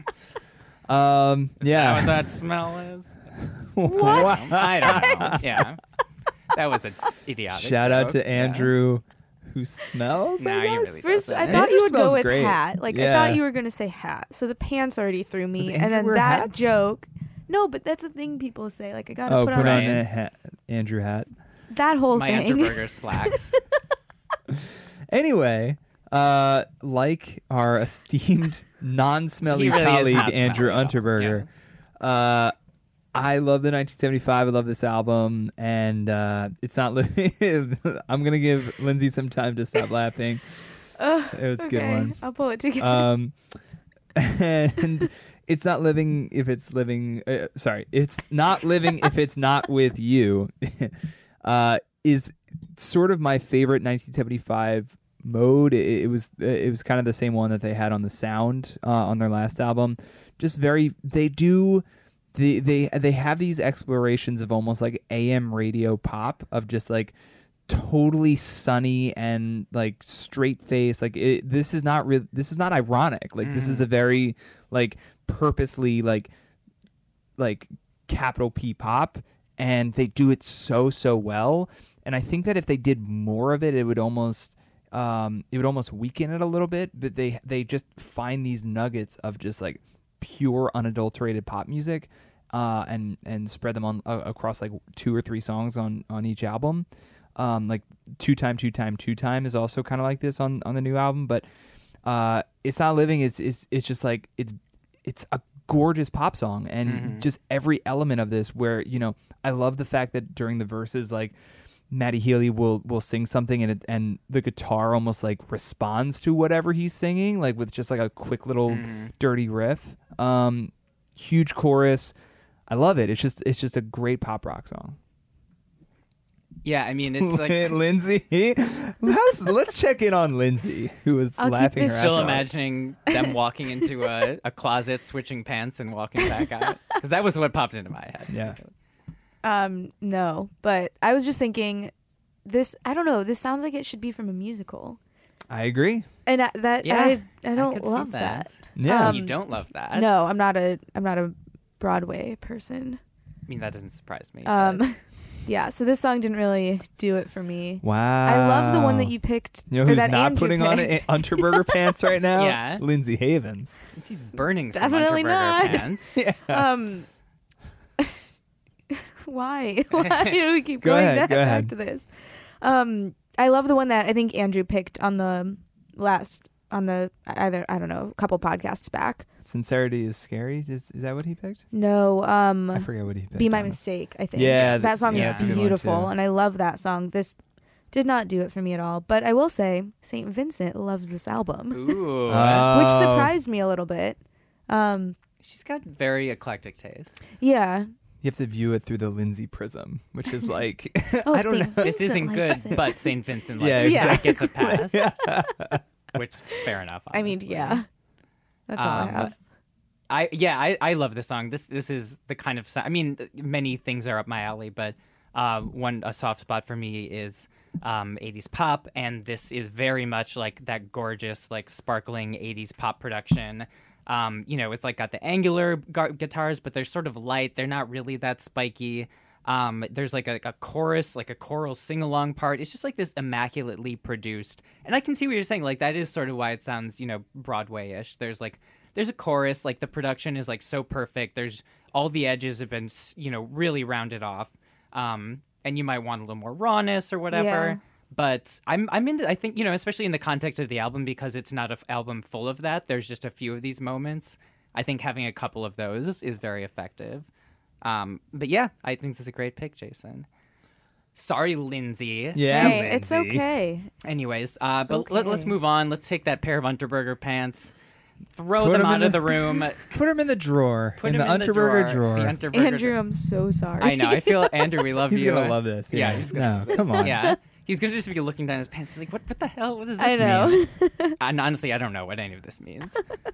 Yeah. What that smell is. What? I don't know. Yeah. That was an idiotic Shout out joke. to Andrew, who smells. Nah, I he guess. really First, doesn't. I Andrew thought you would go smells with great. hat. I Yeah. thought you were going to say hat. So the pants already threw me. Does And Andrew then wear that hats? joke. No, but that's a thing people say. I got to Oh, put put on on this- a hat, Andrew hat. that whole My thing. Unterberger slacks. Anyway, like our esteemed non-smelly He really is colleague not Andrew smelly at all. Unterberger, I love the 1975. I love this album, and it's not. I'm gonna give Lindsay some time to stop laughing. It was a good Okay, one. I'll pull it together. And it's not living if it's living. It's not living if it's not with you. Is sort of my favorite 1975 mode. It was kind of the same one that they had on the Sound on their last album. Just very they have these explorations of almost like AM radio pop of just like totally sunny and like straight face. Like this is not ironic. Like this is a very like purposely like capital P pop, and they do it so well. And I think that if they did more of it, it would almost weaken it a little bit. But they just find these nuggets of just like pure unadulterated pop music, and spread them on across like 2 or 3 songs on each album. Like Two Time is also kind of like this on the new album. But It's Not Living is just like it's a gorgeous pop song, and just every element of this. Where I love the fact that during the verses, like Matty Healy will sing something and the guitar almost like responds to whatever he's singing, like with just like a quick little dirty riff. Huge chorus. I love it. It's just a great pop rock song. Yeah, I mean, it's like Lindsay. Let's check in on Lindsay, who was laughing her ass still off. imagining them walking into a closet, switching pants, and walking back out, because that was what popped into my head. Yeah. No, but I was just thinking this. I don't know. This sounds like it should be from a musical. I agree. And I don't could see love that. Yeah. You don't love that. No, I'm not a Broadway person. I mean, that doesn't surprise me. Yeah, so this song didn't really do it for me. Wow. I love the one that you picked. You know who's that not Andrew putting picked. on Unterberger pants right now? Yeah. Lindsay Havens. She's burning some Definitely Unterberger not. pants. Why? Why do we keep Go going ahead, back, go ahead. to this? I love the one that I think Andrew picked on the I don't know, a couple podcasts back. Sincerity is Scary. Is that what he picked? No, I forget what he picked. Be My honestly. Mistake, I think. Yeah, that song that's a is good one, beautiful, too. and I love that song. This did not do it for me at all, but I will say St. Vincent loves this album, Ooh. which surprised me a little bit. She's got very eclectic taste. Yeah. You have to view it through the Lindsay prism, which is like, Oh, I don't St. know. This isn't good, likes it. but St. Vincent likes Yeah, it. exactly. That gets a pass. Which is fair enough, I mean, honestly. yeah. That's all I have. I love this song. This is the kind of song. I mean, many things are up my alley, but a soft spot for me is 80s pop, and this is very much like that gorgeous, like sparkling 80s pop production. It's like got the angular guitars, but they're sort of light. They're not really that spiky. There's like a chorus, like a choral sing-along part. It's just like this immaculately produced. And I can see what you're saying. Like that is sort of why it sounds, Broadway-ish. There's a chorus, like the production is like so perfect. There's all the edges have been, really rounded off. And you might want a little more rawness or whatever. Yeah. But I'm into, I think, especially in the context of the album, because it's not an album full of that. There's just a few of these moments. I think having a couple of those is very effective. But yeah, I think this is a great pick, Jason. Sorry, Lindsay. Yeah, Hey, Lindsay. it's okay. Anyways, It's but let's okay. move on. Let's take that pair of Unterberger pants, throw Put them 'em in out of the- the room, Put him in the drawer. put in them the in the Unterberger drawer. drawer. The Unterberger Andrew, I'm so sorry. I know. I feel, Andrew, we love He's you. gonna love this. Yeah, he's gonna. No, come on. Yeah, he's gonna just be looking down his pants, like, what the hell? What does this I know. mean? And honestly, I don't know what any of this means.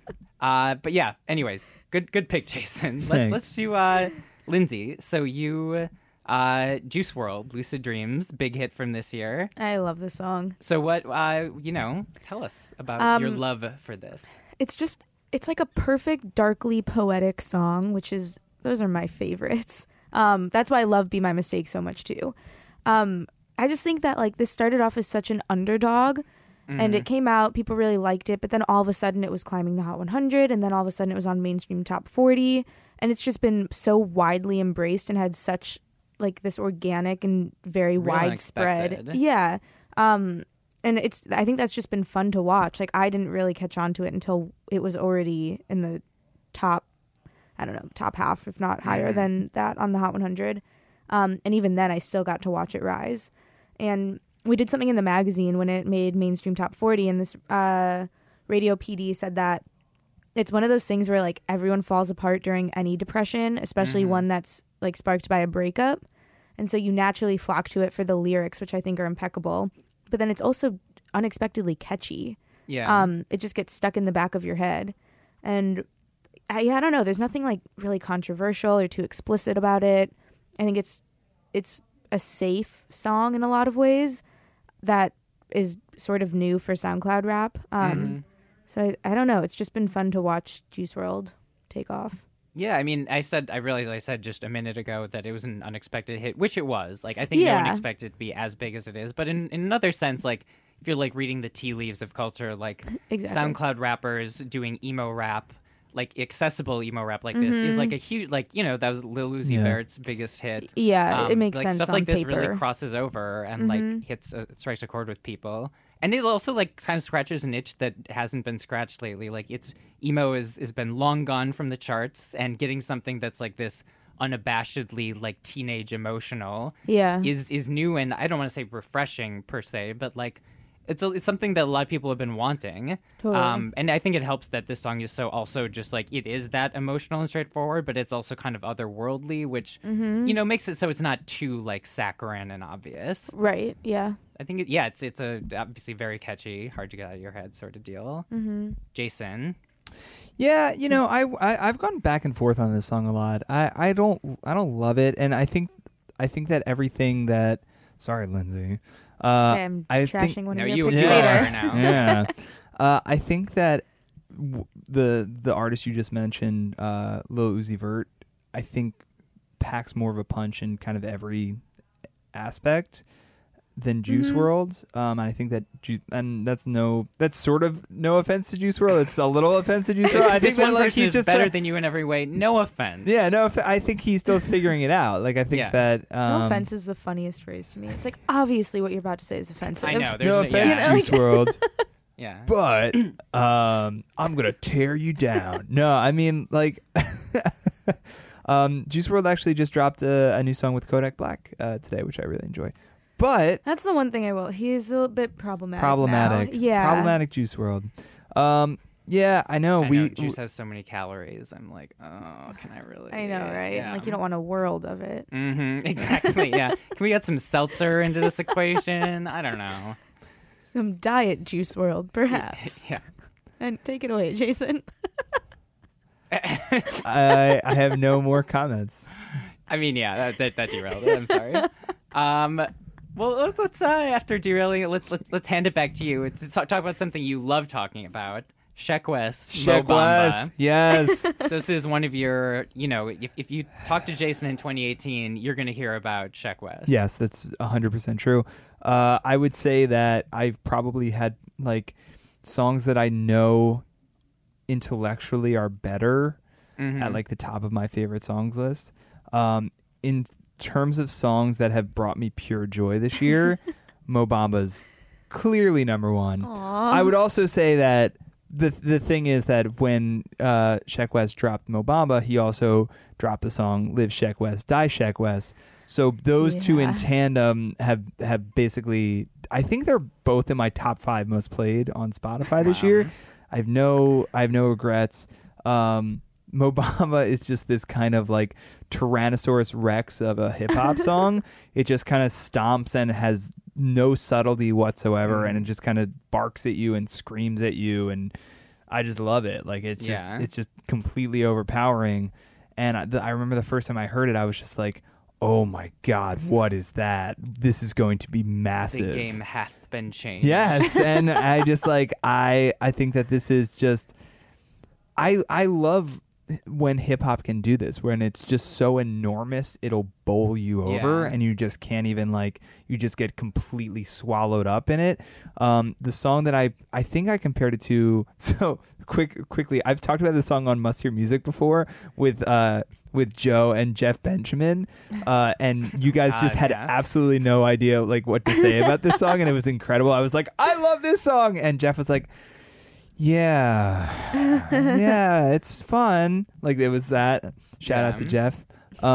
But yeah. Anyways, good pick, Jason. Thanks. Let's do Lindsay. So you, Juice WRLD, Lucid Dreams, big hit from this year. I love this song. So what, tell us about your love for this. It's like a perfect, darkly poetic song, those are my favorites. That's why I love Be My Mistake so much too. I just think that like this started off as such an underdog, and it came out, people really liked it, but then all of a sudden it was climbing the Hot 100, and then all of a sudden it was on mainstream top 40, and it's just been so widely embraced and had such like this organic and very Real widespread. unexpected. Yeah. And I think that's just been fun to watch. Like I didn't really catch on to it until it was already in the top half, if not higher than that on the Hot 100. And even then I still got to watch it rise. And we did something in the magazine when it made mainstream top 40, and this Radio PD said that it's one of those things where like everyone falls apart during any depression, especially one that's like sparked by a breakup. And so you naturally flock to it for the lyrics, which I think are impeccable. But then it's also unexpectedly catchy. Yeah. It just gets stuck in the back of your head. And I don't know. There's nothing like really controversial or too explicit about it. I think it's a safe song in a lot of ways that is sort of new for SoundCloud rap. So I don't know. It's just been fun to watch Juice WRLD take off. Yeah, I mean, I realized I said just a minute ago that it was an unexpected hit, which it was. Like, I think no one expected it to be as big as it is. But in another sense, like, if you're, like, reading the tea leaves of culture, like, SoundCloud rappers doing emo rap, like, accessible emo rap like this is, like, a huge, like, you know, that was Lil Uzi Vert's biggest hit. Yeah, it makes sense stuff on like this paper. really crosses over and, like, strikes a chord with people. And it also, like, kind of scratches an itch that hasn't been scratched lately. Like, emo has been long gone from the charts, and getting something that's, like, this unabashedly, like, teenage emotional is new, and I don't want to say refreshing, per se, but, like, it's something that a lot of people have been wanting. Totally. And I think it helps that this song is so also just, like, it is that emotional and straightforward, but it's also kind of otherworldly, which, you know, makes it so it's not too, like, saccharine and obvious. Right, yeah. I think, it's a obviously very catchy, hard to get out of your head sort of deal. Jason? Yeah, you know, I've gone back and forth on this song a lot. I don't love it, and I think that everything that... Sorry, Lindsay. Okay, I'm trashing one of your picks later. Now. Yeah. I think that the artist you just mentioned, Lil Uzi Vert, I think packs more of a punch in kind of every aspect than Juice WRLD. And I think that that's sort of no offense to Juice WRLD. It's a little offense to Juice WRLD. I think one that, like, person he's is just better than you in every way. No offense. Yeah, I think he's still figuring it out. Like, I think that no offense is the funniest phrase to me. It's like, obviously what you're about to say is offensive. I know. No offense, Juice WRLD. Yeah. But I'm gonna tear you down. No, I mean, like, Juice WRLD actually just dropped a new song with Kodak Black today, which I really enjoy. But that's the one thing I will. He's a little bit problematic. Problematic. Now. Yeah. Problematic Juice WRLD. Yeah, I know. Juice has so many calories. I'm like, oh, can I really? I know, right? Yeah. Like, you don't want a world of it. Exactly. Yeah. Can we get some seltzer into this equation? I don't know. Some diet Juice WRLD, perhaps. Yeah. And take it away, Jason. I have no more comments. I mean, yeah, that derailed it. I'm sorry. Well, let's after derailing, let's hand it back to you. Talk about something you love talking about. Sheck West, Mo Bamba. Yes. So this is one of your, you know, if you talk to Jason in 2018, you're going to hear about Sheck West. Yes, that's 100% true. I would say that I've probably had, like, songs that I know intellectually are better at, like, the top of my favorite songs list. In terms of songs that have brought me pure joy this year, Mo Bamba's clearly number one. Aww. I would also say that the thing is that when Sheck West dropped Mo Bamba, he also dropped the song Live Sheck West, Die Sheck West. So those two in tandem have basically, I think they're both in my top 5 most played on Spotify this year. I have no regrets. Mo Bamba is just this kind of like Tyrannosaurus Rex of a hip hop song. It just kind of stomps and has no subtlety whatsoever, and it just kind of barks at you and screams at you, and I just love it. Like, it's just completely overpowering. And I remember the first time I heard it, I was just like, oh my God, what is that? This is going to be massive. The game hath been changed. Yes, and I just like I think that this is just I love when hip hop can do this, when it's just so enormous it'll bowl you over, and you just can't even, like, you just get completely swallowed up in it. The song that I think I compared it to, so quickly, I've talked about this song on Must Hear Music before with Joe and Jeff Benjamin, and you guys just had absolutely no idea, like, what to say about this song, and it was incredible. I was like, I love this song, and Jeff was like, yeah, it's fun. Like, it was that. Shout out to Jeff.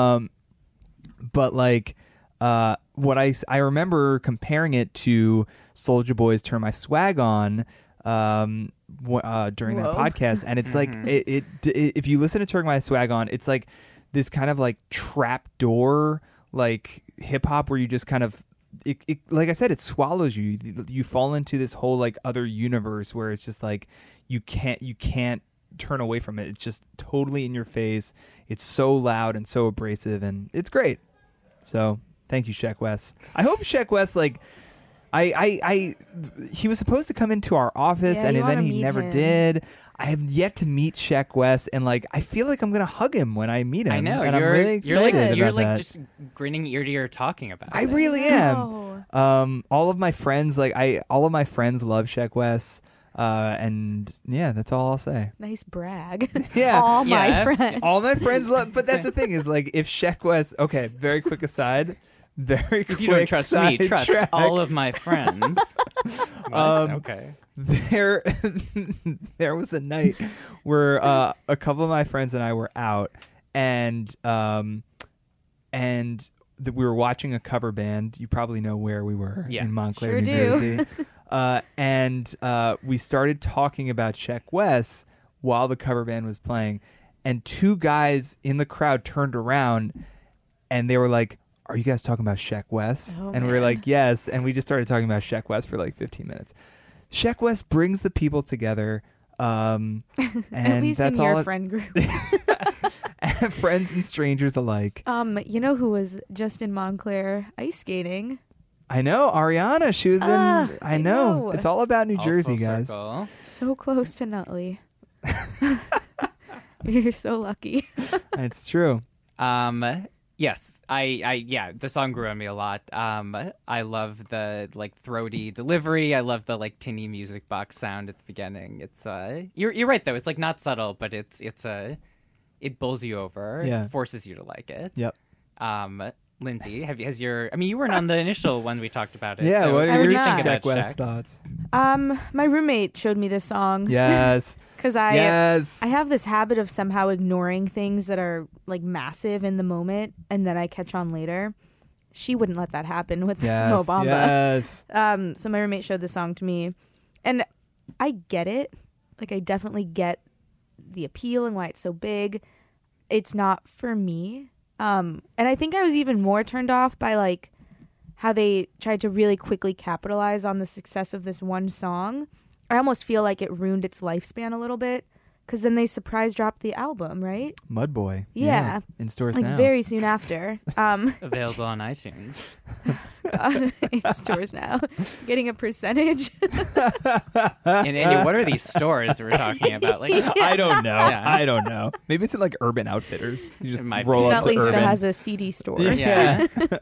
But like, what I remember comparing it to Soulja Boy's "Turn My Swag On," during that Whoa. podcast, and it's like if you listen to Turn My Swag On, it's like this kind of like trap door like hip hop where you just kind of it like I said, it swallows you. You fall into this whole like other universe where it's just like you can't turn away from it. It's just totally in your face. It's so loud and so abrasive, and it's great. So thank you, Sheck Wes. I hope Sheck Wes like he was supposed to come into our office, Yeah, and you then wanna he meet never him. did. I have yet to meet Sheck Wes, and like I feel like I'm gonna hug him when I meet him. I know and you're I'm really excited you're about like that. just grinning ear to ear talking about I it. really know. am. All of my friends all of my friends love Sheck Wes, and yeah, that's all I'll say. Nice brag. Yeah. All my Yeah. friends. All my friends love, but that's the thing is like if Sheck Wes. Okay, very quick aside. Very quick. If you don't trust me, trust sidetrack. all of my friends. Okay. There was a night where a couple of my friends and I were out, and we were watching a cover band. You probably know where we were in Montclair, Sure New do. Jersey. And we started talking about Sheck Wes while the cover band was playing, and two guys in the crowd turned around, and they were like, "Are you guys talking about Sheck Wes?" Oh, and we were like, "Yes." And we just started talking about Sheck Wes for like 15 minutes. Sheck Wes brings the people together, and At least that's in all. your friend group. Friends and strangers alike. You know who was just in Montclair ice skating? I know Ariana. She was in. I I know. know. It's all about New All Jersey, full guys. circle. So close to Nutley. You're so lucky. It's true. Yes, yeah, the song grew on me a lot. I love the like throaty delivery. I love the like tinny music box sound at the beginning. It's you're right though. It's like not subtle, but it bowls you over. Yeah. Forces you to like it. Yep. Lindsay, you weren't on the initial one we talked about it. Yeah. so What I are was your you not. think about Sheck Wes Sheck? thoughts? My roommate showed me this song. Yes. Because I Yes. have this habit of somehow ignoring things that are like massive in the moment and that I catch on later. She wouldn't let that happen with Yes. Mo Bamba. Yes. So my roommate showed this song to me, and I get it. Like I definitely get the appeal and why it's so big. It's not for me. And I think I was even more turned off by like how they tried to really quickly capitalize on the success of this one song. I almost feel like it ruined its lifespan a little bit because then they surprise dropped the album, right? Mudboy. Yeah. In stores Like now. very soon after. Available on iTunes. In stores now. Getting a percentage. And Andy, what are these stores we're talking about? Like, I don't know. Yeah. I don't know. Maybe it's in like Urban Outfitters. You just It might roll be. up to Nutley still Urban. has a CD store. yeah.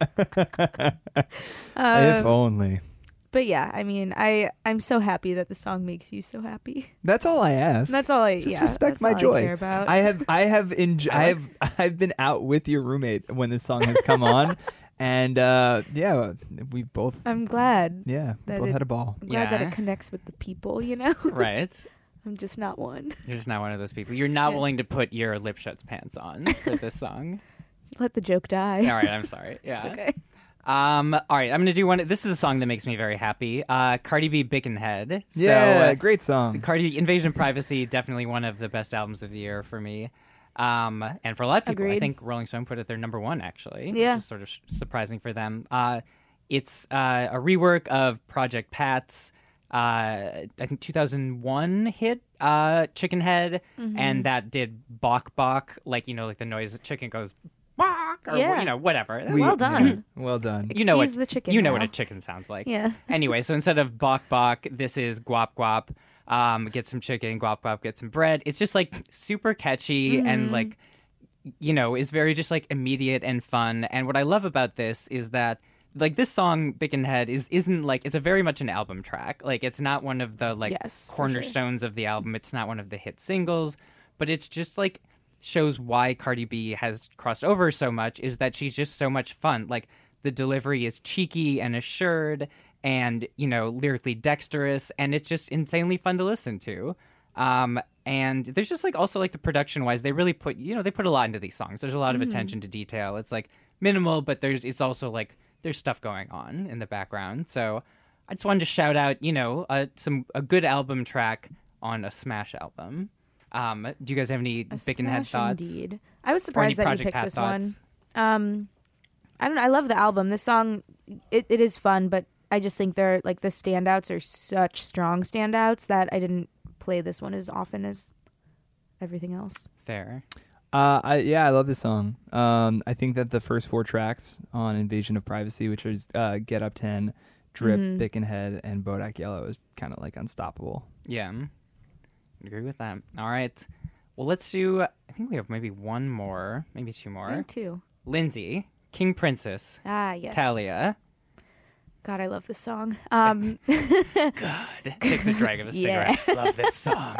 If only. But yeah, I mean, I'm so happy that the song makes you so happy. That's all I ask. That's all I. Just yeah, respect that's my all joy. I care about. I've been out with your roommate when this song has come on, and yeah, we both I'm glad. yeah that both it- had a ball. I'm glad that Yeah. it connects with the people. You know, Right. I'm just not one. You're just not one of those people. You're not Yeah. willing to put your lip shuts pants on for this song. Let the joke die. All right, I'm sorry. Yeah. It's okay. All right, I'm gonna do one. This is a song that makes me very happy. Cardi B, Bickenhead. Yeah, So, great song. Cardi B, Invasion of Privacy, definitely one of the best albums of the year for me. And for a lot of people, I Agreed. think Rolling Stone put it their number one actually. Yeah. Which is sort of surprising for them. It's a rework of Project Pat's I think 2001 hit Chicken Head, Mm-hmm. and that did Bok Bok, like like the noise the chicken goes Bok, or Yeah. Whatever. Well done. Well done. You know what Excuse the chicken You know what now. a chicken sounds like. Yeah. Anyway, so instead of Bok Bok, this is Guap Guap. Get some chicken, Guap Guap, get some bread. It's just like super catchy and like is very just like immediate and fun. And what I love about this is that like this song Bickenhead isn't like it's a very much an album track. Like it's not one of the like Yes, for sure. cornerstones of the album. It's not one of the hit singles, but it's just like shows why Cardi B has crossed over so much is that she's just so much fun. Like the delivery is cheeky and assured and lyrically dexterous, and it's just insanely fun to listen to. And there's just like also like the production wise, they really put they put a lot into these songs. There's a lot of attention to detail. It's like minimal, but it's also like there's stuff going on in the background. So I just wanted to shout out, a good album track on a Smash album. Do you guys have any Bickenhead thoughts? Indeed. I was surprised that you Project picked Pat this thoughts? one. I don't know. I love the album. This song, it is fun, but I just think the standouts are such strong standouts that I didn't play this one as often as everything else. Fair. I love this song. I think that the first 4 tracks on Invasion of Privacy, which is Get Up 10, Drip, Bickenhead, and Bodak Yellow, is kind of like unstoppable. Yeah. I agree with that. All right. Well, let's do, I think we have maybe one more, maybe 2 more. I have 2. Lindsay, King Princess, Yes. Talia. God, I love this song. God. Takes a drag of a cigarette. Love this song.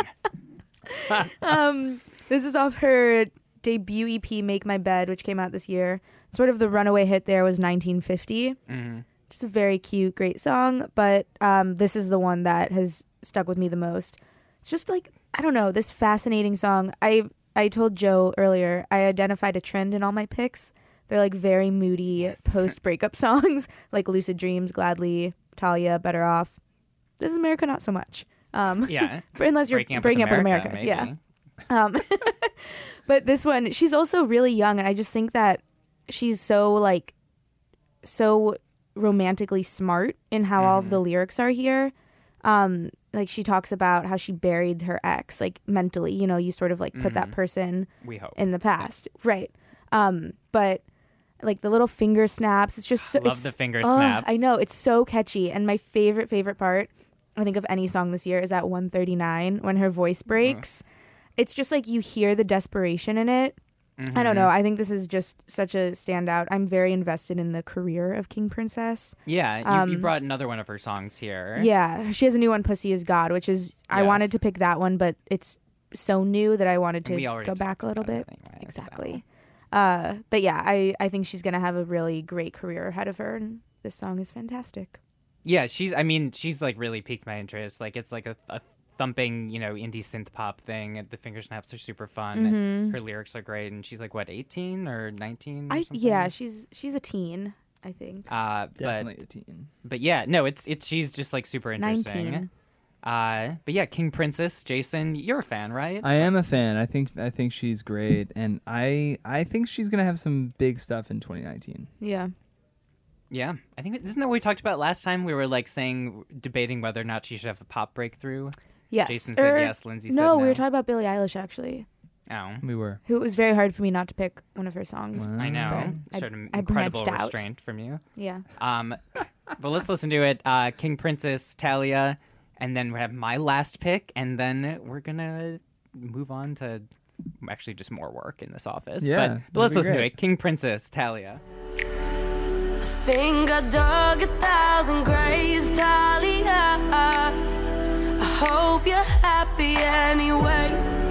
This is off her debut EP, Make My Bed, which came out this year. Sort of the runaway hit there was 1950. Mm-hmm. Just a very cute, great song. But this is the one that has stuck with me the most. It's just like, I don't know, this fascinating song. I told Joe earlier, I identified a trend in all my picks. They're like very moody post-breakup songs, like Lucid Dreams, Gladly, Talia, Better Off. This is America, not so much. Yeah. Unless you're breaking up with America. Maybe. Yeah. But this one, she's also really young, and I just think that she's so romantically smart in how all of the lyrics are here. Like she talks about how she buried her ex, like mentally, you sort of like put that person We hope. in the past. Right. But like the little finger snaps, it's just so Love the finger snaps. I know, it's so catchy. And my favorite part, I think, of any song this year is at 139 when her voice breaks. It's just like you hear the desperation in it. I don't know. I think this is just such a standout. I'm very invested in the career of King Princess. Yeah, you brought another one of her songs here. Yeah, she has a new one, Pussy is God, which is, I wanted to pick that one, but it's so new that I wanted to go back a little bit. Anyway, exactly. But yeah, I think she's going to have a really great career ahead of her, and this song is fantastic. Yeah, she's like really piqued my interest. Like it's like a thumping, indie synth pop thing. The finger snaps are super fun. Her lyrics are great, and she's like what, 18 or 19? Or something? Yeah, she's a teen, I think. Definitely a teen. But yeah, no, it's she's just like super interesting. 19. But yeah, King Princess, Jason, you're a fan, right? I am a fan. I think she's great, and I think she's gonna have some big stuff in 2019. Yeah. Yeah, I think isn't that what we talked about last time? We were like debating whether or not she should have a pop breakthrough. Yes. Jason said yes. Lindsay said no. No, we were talking about Billie Eilish actually. Oh, We were. Who it was very hard for me not to pick one of her songs. I know. But Sort of I incredible branched out. restraint from you. Yeah. But let's listen to it. King Princess, Talia, and then we have my last pick, and then we're gonna move on to actually just more work in this office. Yeah, but let's that'd be listen to great. it. King Princess, Talia. Think I dug 1,000 graves, Talia. I hope you're happy anyway.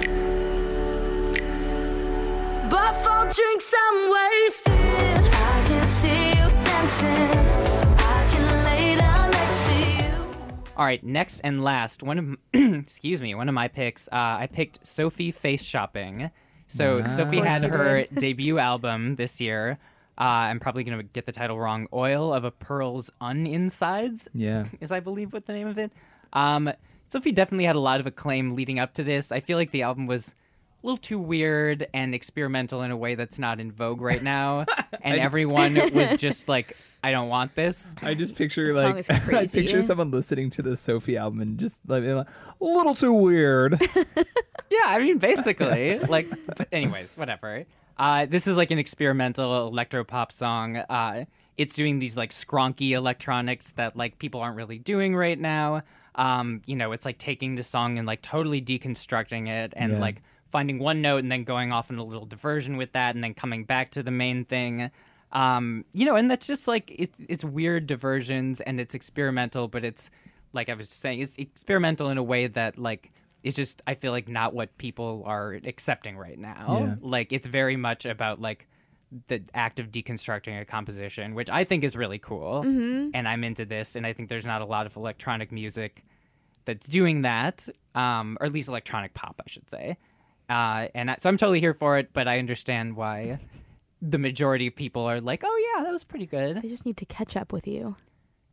But 4 drinks I'm wasted. I can see you dancing. I can lay down next to you. All right, next and last, one of one of my picks. I picked Sophie Face Shopping. So Sophie had her debut album this year. I'm probably going to get the title wrong. Oil of a Pearl's Uninsides. Yeah. Is I believe what the name of it. Sophie definitely had a lot of acclaim leading up to this. I feel like the album was a little too weird and experimental in a way that's not in vogue right now. And everyone was just like, I don't want this. I just picture The song like is crazy. I picture someone listening to the Sophie album and just like a little too weird. Yeah, I mean, basically. But anyways, whatever. This is like an experimental electro-pop song. It's doing these like skronky electronics that like people aren't really doing right now. It's like taking the song and like totally deconstructing it and like finding one note and then going off in a little diversion with that and then coming back to the main thing. And that's just like it's weird diversions and it's experimental, but it's like I was saying, it's experimental in a way that like it's just I feel like not what people are accepting right now. Yeah. Like it's very much about like the act of deconstructing a composition, which I think is really cool. And I'm into this, and I think there's not a lot of electronic music that's doing that, or at least electronic pop, I should say. So I'm totally here for it, but I understand why the majority of people are like, oh yeah, that was pretty good. I just need to catch up with you.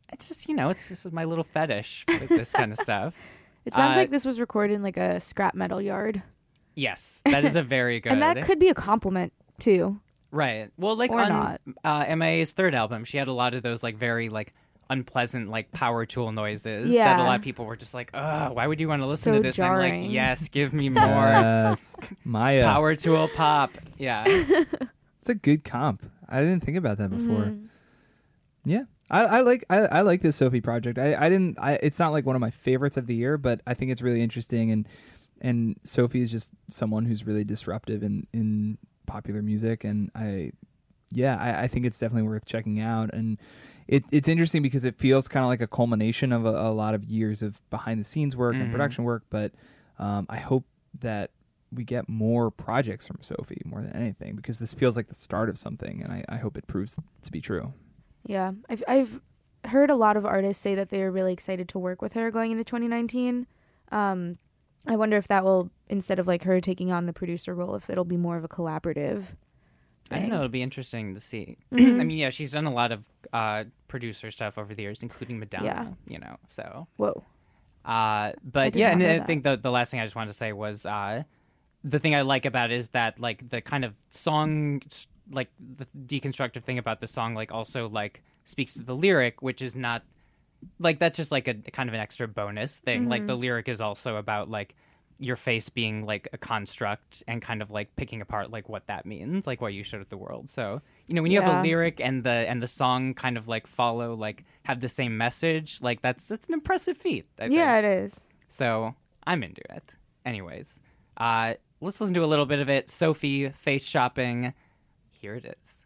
It's just, it's just my little fetish with this kind of stuff. It sounds like this was recorded in like a scrap metal yard. Yes, that is a very good. And that could be a compliment too. Right. Well, like or on not. MIA's third album, she had a lot of those like very like unpleasant like power tool noises Yeah. that a lot of people were just like, ugh, why would you want to listen So to this? And I'm jarring. like, yes, give me more Yes. Maya. power tool pop. Yeah. It's a good comp. I didn't think about that before. Yeah. I like this Sophie project. It's not like one of my favorites of the year, but I think it's really interesting, and Sophie is just someone who's really disruptive in popular music, and I think it's definitely worth checking out. And it's interesting because it feels kind of like a culmination of a lot of years of behind the scenes work and production work, but I hope that we get more projects from Sophie more than anything, because this feels like the start of something, and I hope it proves to be true. Yeah, I've heard a lot of artists say that they're really excited to work with her going into 2019. I wonder if that will, instead of like her taking on the producer role, if it'll be more of a collaborative I don't thing. know. It'll be interesting to see. Mhm. I mean, yeah, she's done a lot of producer stuff over the years, including Madonna. So. Whoa. But did yeah, not and know I that. think the last thing I just wanted to say was the thing I like about it is that like the kind of song, like the deconstructive thing about the song, like also like speaks to the lyric, which is not like that's just like a kind of an extra bonus thing. Like the lyric is also about like your face being like a construct and kind of like picking apart like what that means, like what you showed at the world. So when you have Yeah. a lyric and the song kind of like follow like have the same message, like that's an impressive feat. I think. Yeah, it is. So I'm into it. Anyways, let's listen to a little bit of it. Sophie, Face Shopping. Here it is.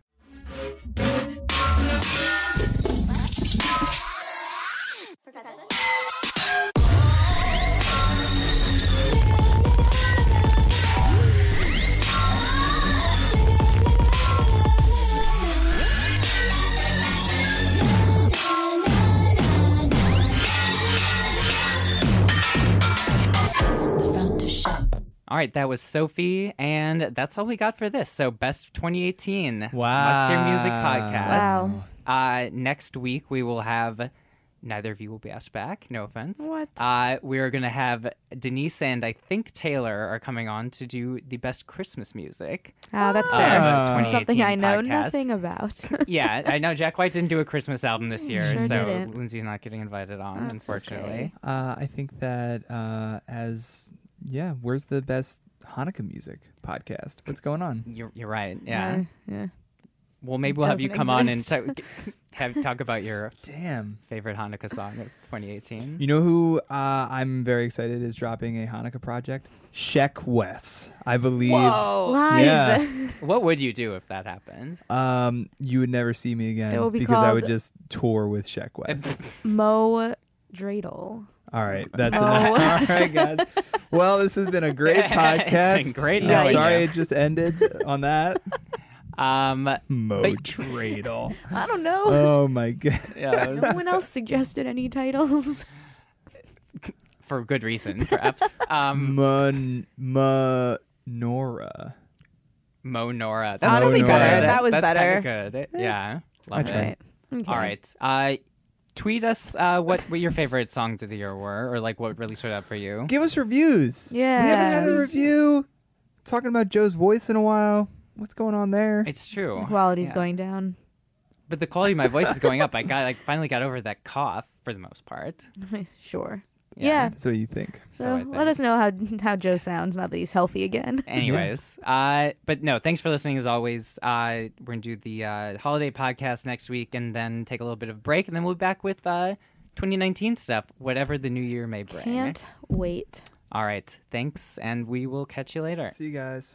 All right, that was Sophie, and that's all we got for this. So, best 2018 Wow. Must Hear Music podcast. Wow. Next week, we will have, neither of you will be asked back, no offense. What? We are going to have Denise and I think Taylor are coming on to do the best Christmas music. That's of fair. the 2018 Something I know podcast. nothing about. Yeah, I know Jack White didn't do a Christmas album this year, Sure so didn't. Lindsay's not getting invited on, That's unfortunately. I think that where's the best Hanukkah music podcast? What's going on? You're right, yeah. Yeah. Well, maybe we'll have you Doesn't come on exist. and talk about your Damn. favorite Hanukkah song of 2018. You know who I'm very excited is dropping a Hanukkah project? Sheck Wes, I believe. Lies. Yeah. What would you do if that happened? You would never see me again It will be because I would called- just tour with Sheck Wes. Mo Dreidel. All right, that's Oh. enough. All right, guys. Well, this has been a great podcast. It's a great I'm note. sorry it just ended on that. Mo but- Dreidel. I don't know. Oh my god. Yeah, No one else suggested any titles. for good reason, perhaps. Nora. Mo Nora. That's Honestly, kinda better. good. That was That's better. kinda good. Yeah, love I it. tried. Okay. All right. Tweet us what your favorite songs of the year were, or like what really stood out for you. Give us reviews. Yeah. We haven't had a review. Talking about Joe's voice in a while. What's going on there? It's true. Quality's Yeah. going down. But the quality of my voice is going up. I finally got over that cough for the most part. Sure. Yeah. That's what you think. So I let us know how Joe sounds now that he's healthy again. Anyways, but no, thanks for listening as always. We're going to do the holiday podcast next week and then take a little bit of a break, and then we'll be back with 2019 stuff, whatever the new year may bring. Can't wait. All right. Thanks, and we will catch you later. See you guys.